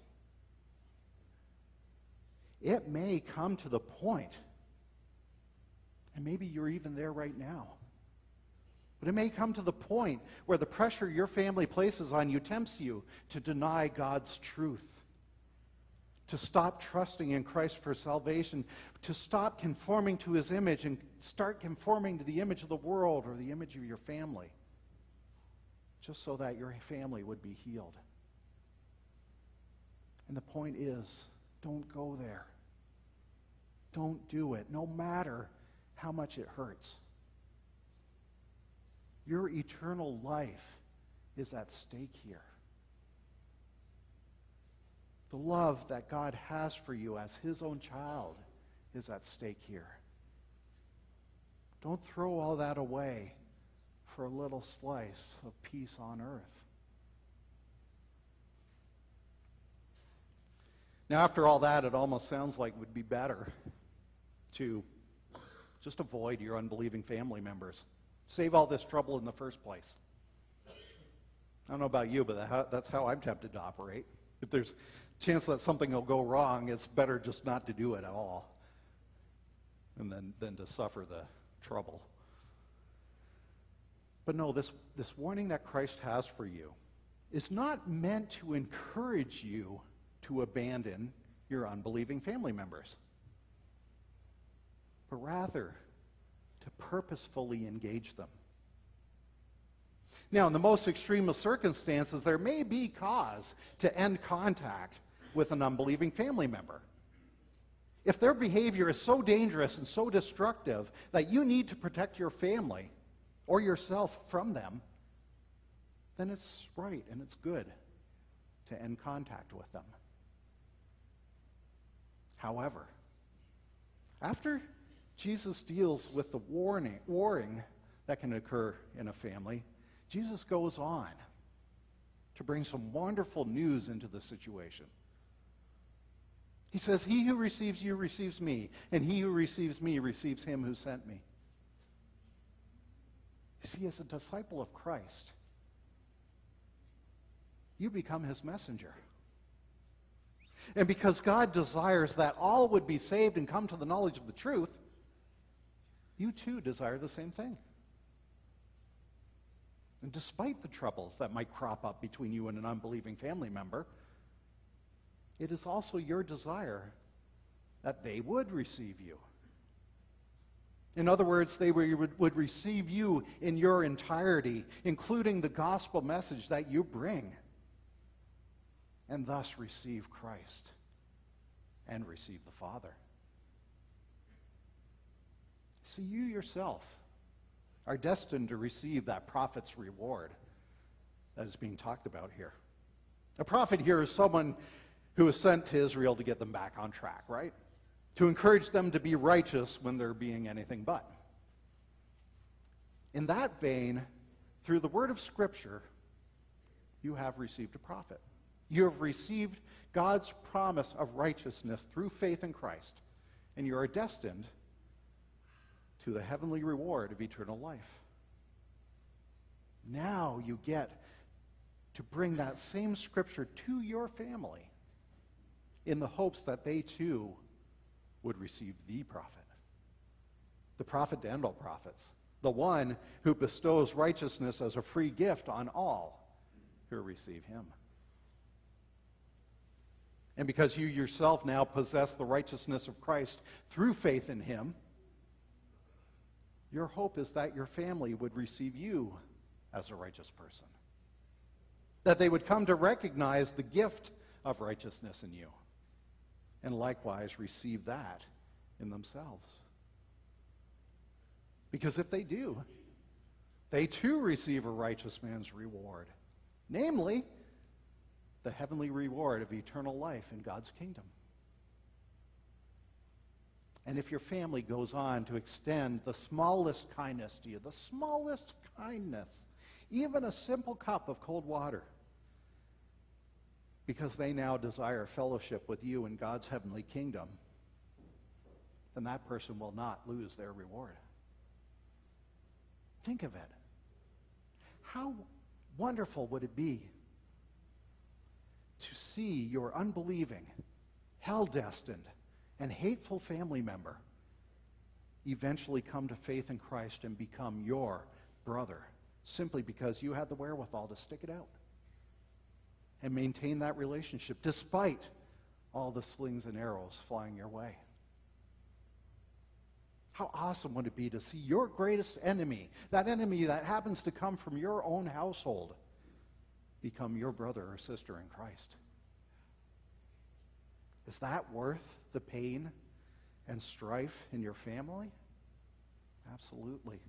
It may come to the point, and maybe you're even there right now, but it may come to the point where the pressure your family places on you tempts you to deny God's truth, to stop trusting in Christ for salvation, to stop conforming to his image and start conforming to the image of the world or the image of your family, just so that your family would be healed. And the point is, don't go there. Don't do it, no matter how much it hurts. Your eternal life is at stake here. The love that God has for you as his own child is at stake here. Don't throw all that away for a little slice of peace on earth. Now, after all that, it almost sounds like it would be better to just avoid your unbelieving family members. Save all this trouble in the first place. I don't know about you, but that's how I'm tempted to operate. If there's a chance that something will go wrong, it's better just not to do it at all and then, than to suffer the trouble. But no, this, this warning that Christ has for you is not meant to encourage you to abandon your unbelieving family members, but rather to purposefully engage them. Now, in the most extreme of circumstances, there may be cause to end contact with an unbelieving family member. If their behavior is so dangerous and so destructive that you need to protect your family or yourself from them, then it's right and it's good to end contact with them. However, after Jesus deals with the warning, warring that can occur in a family, Jesus goes on to bring some wonderful news into the situation. He says, "He who receives you receives me, and he who receives me receives him who sent me." You see, as a disciple of Christ, you become his messenger. And because God desires that all would be saved and come to the knowledge of the truth, you too desire the same thing. And despite the troubles that might crop up between you and an unbelieving family member, it is also your desire that they would receive you. In other words, they would, would receive you in your entirety, including the gospel message that you bring, and thus receive Christ and receive the Father. See, you yourself are destined to receive that prophet's reward that is being talked about here. A prophet here is someone who is sent to Israel to get them back on track, right? To encourage them to be righteous when they're being anything but. In that vein, through the word of Scripture, you have received a prophet. You have received God's promise of righteousness through faith in Christ, and you are destined to the heavenly reward of eternal life. Now you get to bring that same Scripture to your family in the hopes that they too would receive the prophet, the prophet to end all prophets, the one who bestows righteousness as a free gift on all who receive him. And because you yourself now possess the righteousness of Christ through faith in him, your hope is that your family would receive you as a righteous person, that they would come to recognize the gift of righteousness in you, and likewise receive that in themselves. Because if they do, they too receive a righteous man's reward, namely, the heavenly reward of eternal life in God's kingdom. And if your family goes on to extend the smallest kindness to you, the smallest kindness, even a simple cup of cold water, because they now desire fellowship with you in God's heavenly kingdom, then that person will not lose their reward. Think of it. How wonderful would it be to see your unbelieving, hell-destined, and hateful family member eventually come to faith in Christ and become your brother, simply because you had the wherewithal to stick it out and maintain that relationship despite all the slings and arrows flying your way. How awesome would it be to see your greatest enemy, that enemy that happens to come from your own household, become your brother or sister in Christ? Is that worth the pain and strife in your family? Absolutely.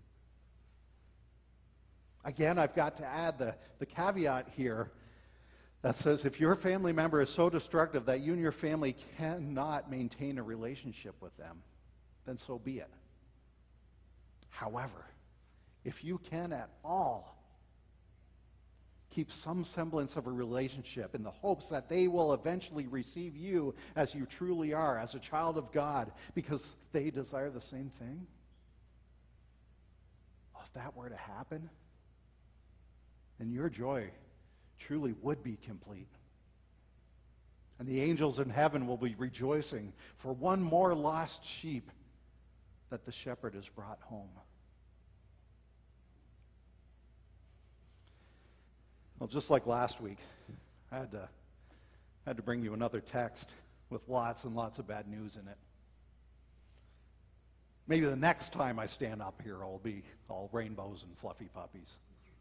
Again, I've got to add the, the caveat here that says if your family member is so destructive that you and your family cannot maintain a relationship with them, then so be it. However, if you can at all keep some semblance of a relationship in the hopes that they will eventually receive you as you truly are, as a child of God, because they desire the same thing, well, if that were to happen, then your joy truly would be complete. And the angels in heaven will be rejoicing for one more lost sheep that the shepherd has brought home. Well, just like last week, I had to, had to bring you another text with lots and lots of bad news in it. Maybe the next time I stand up here, I'll be all rainbows and fluffy puppies.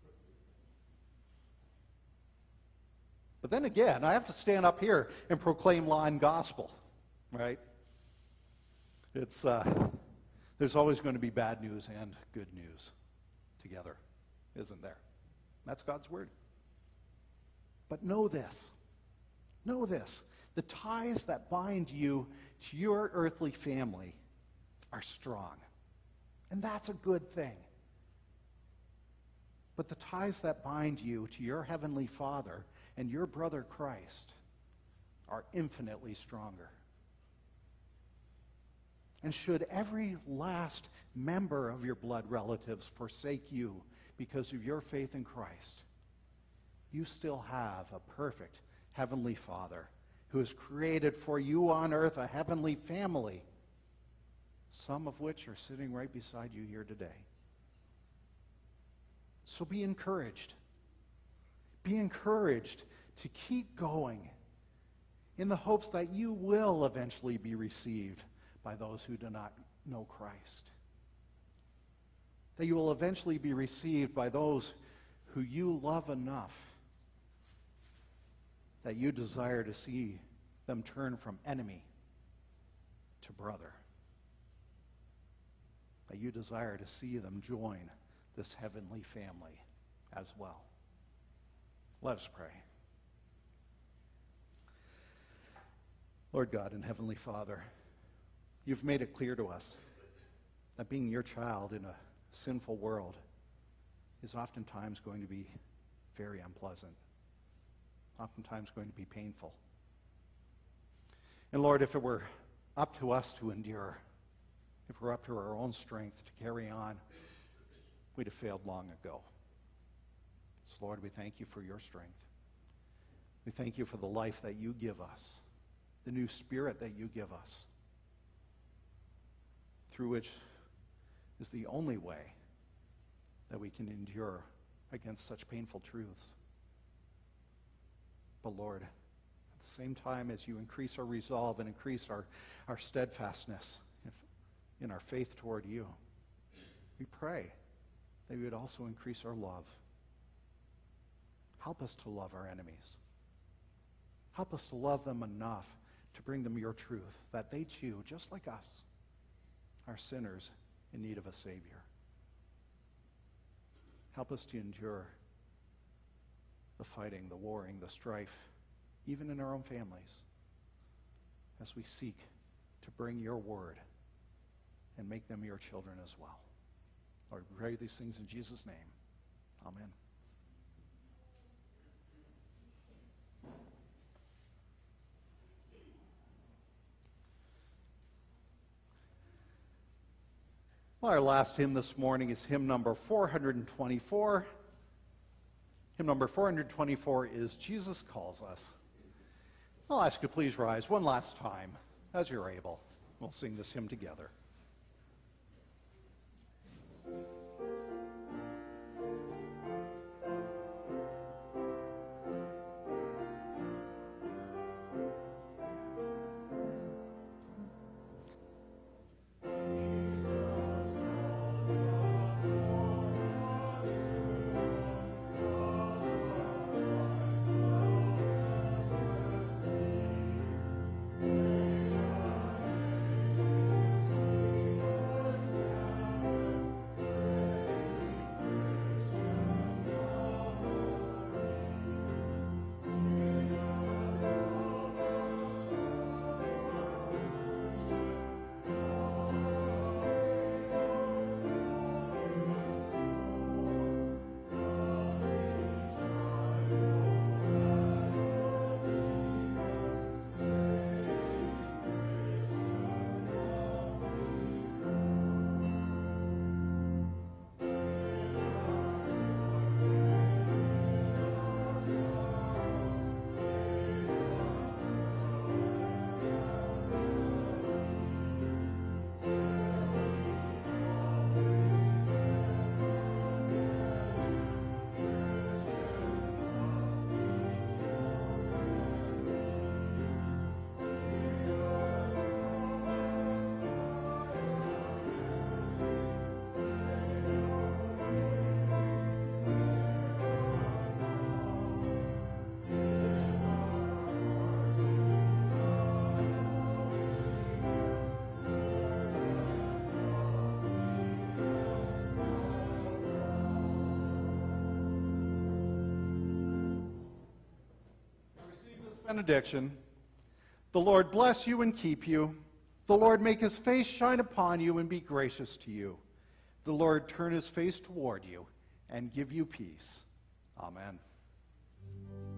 But then again, I have to stand up here and proclaim law and gospel, right? It's uh, there's always going to be bad news and good news together, isn't there? That's God's word. But know this, know this, the ties that bind you to your earthly family are strong, and that's a good thing. But the ties that bind you to your heavenly Father and your brother Christ are infinitely stronger. And should every last member of your blood relatives forsake you because of your faith in Christ, you still have a perfect heavenly Father who has created for you on earth a heavenly family, some of which are sitting right beside you here today. So be encouraged. Be encouraged to keep going in the hopes that you will eventually be received by those who do not know Christ. That you will eventually be received by those who you love enough that you desire to see them turn from enemy to brother. That you desire to see them join this heavenly family as well. Let us pray. Lord God and Heavenly Father, you've made it clear to us that being your child in a sinful world is oftentimes going to be very unpleasant, oftentimes going to be painful. And Lord, if it were up to us to endure, if it were up to our own strength to carry on, we'd have failed long ago. So Lord, we thank you for your strength. We thank you for the life that you give us, the new spirit that you give us, through which is the only way that we can endure against such painful truths. But Lord, at the same time as you increase our resolve and increase our, our steadfastness in our faith toward you, we pray that you would also increase our love. Help us to love our enemies. Help us to love them enough to bring them your truth, that they too, just like us, are sinners in need of a Savior. Help us to endure the fighting, the warring, the strife, even in our own families, as we seek to bring your word and make them your children as well. Lord, we pray these things in Jesus' name. Amen. Well, our last hymn this morning is hymn number four hundred twenty-four. Hymn number four hundred twenty-four is Jesus Calls Us. I'll ask you please rise one last time as you're able. We'll sing this hymn together. Benediction. The Lord bless you and keep you. The Lord make his face shine upon you and be gracious to you. The Lord turn his face toward you and give you peace. Amen.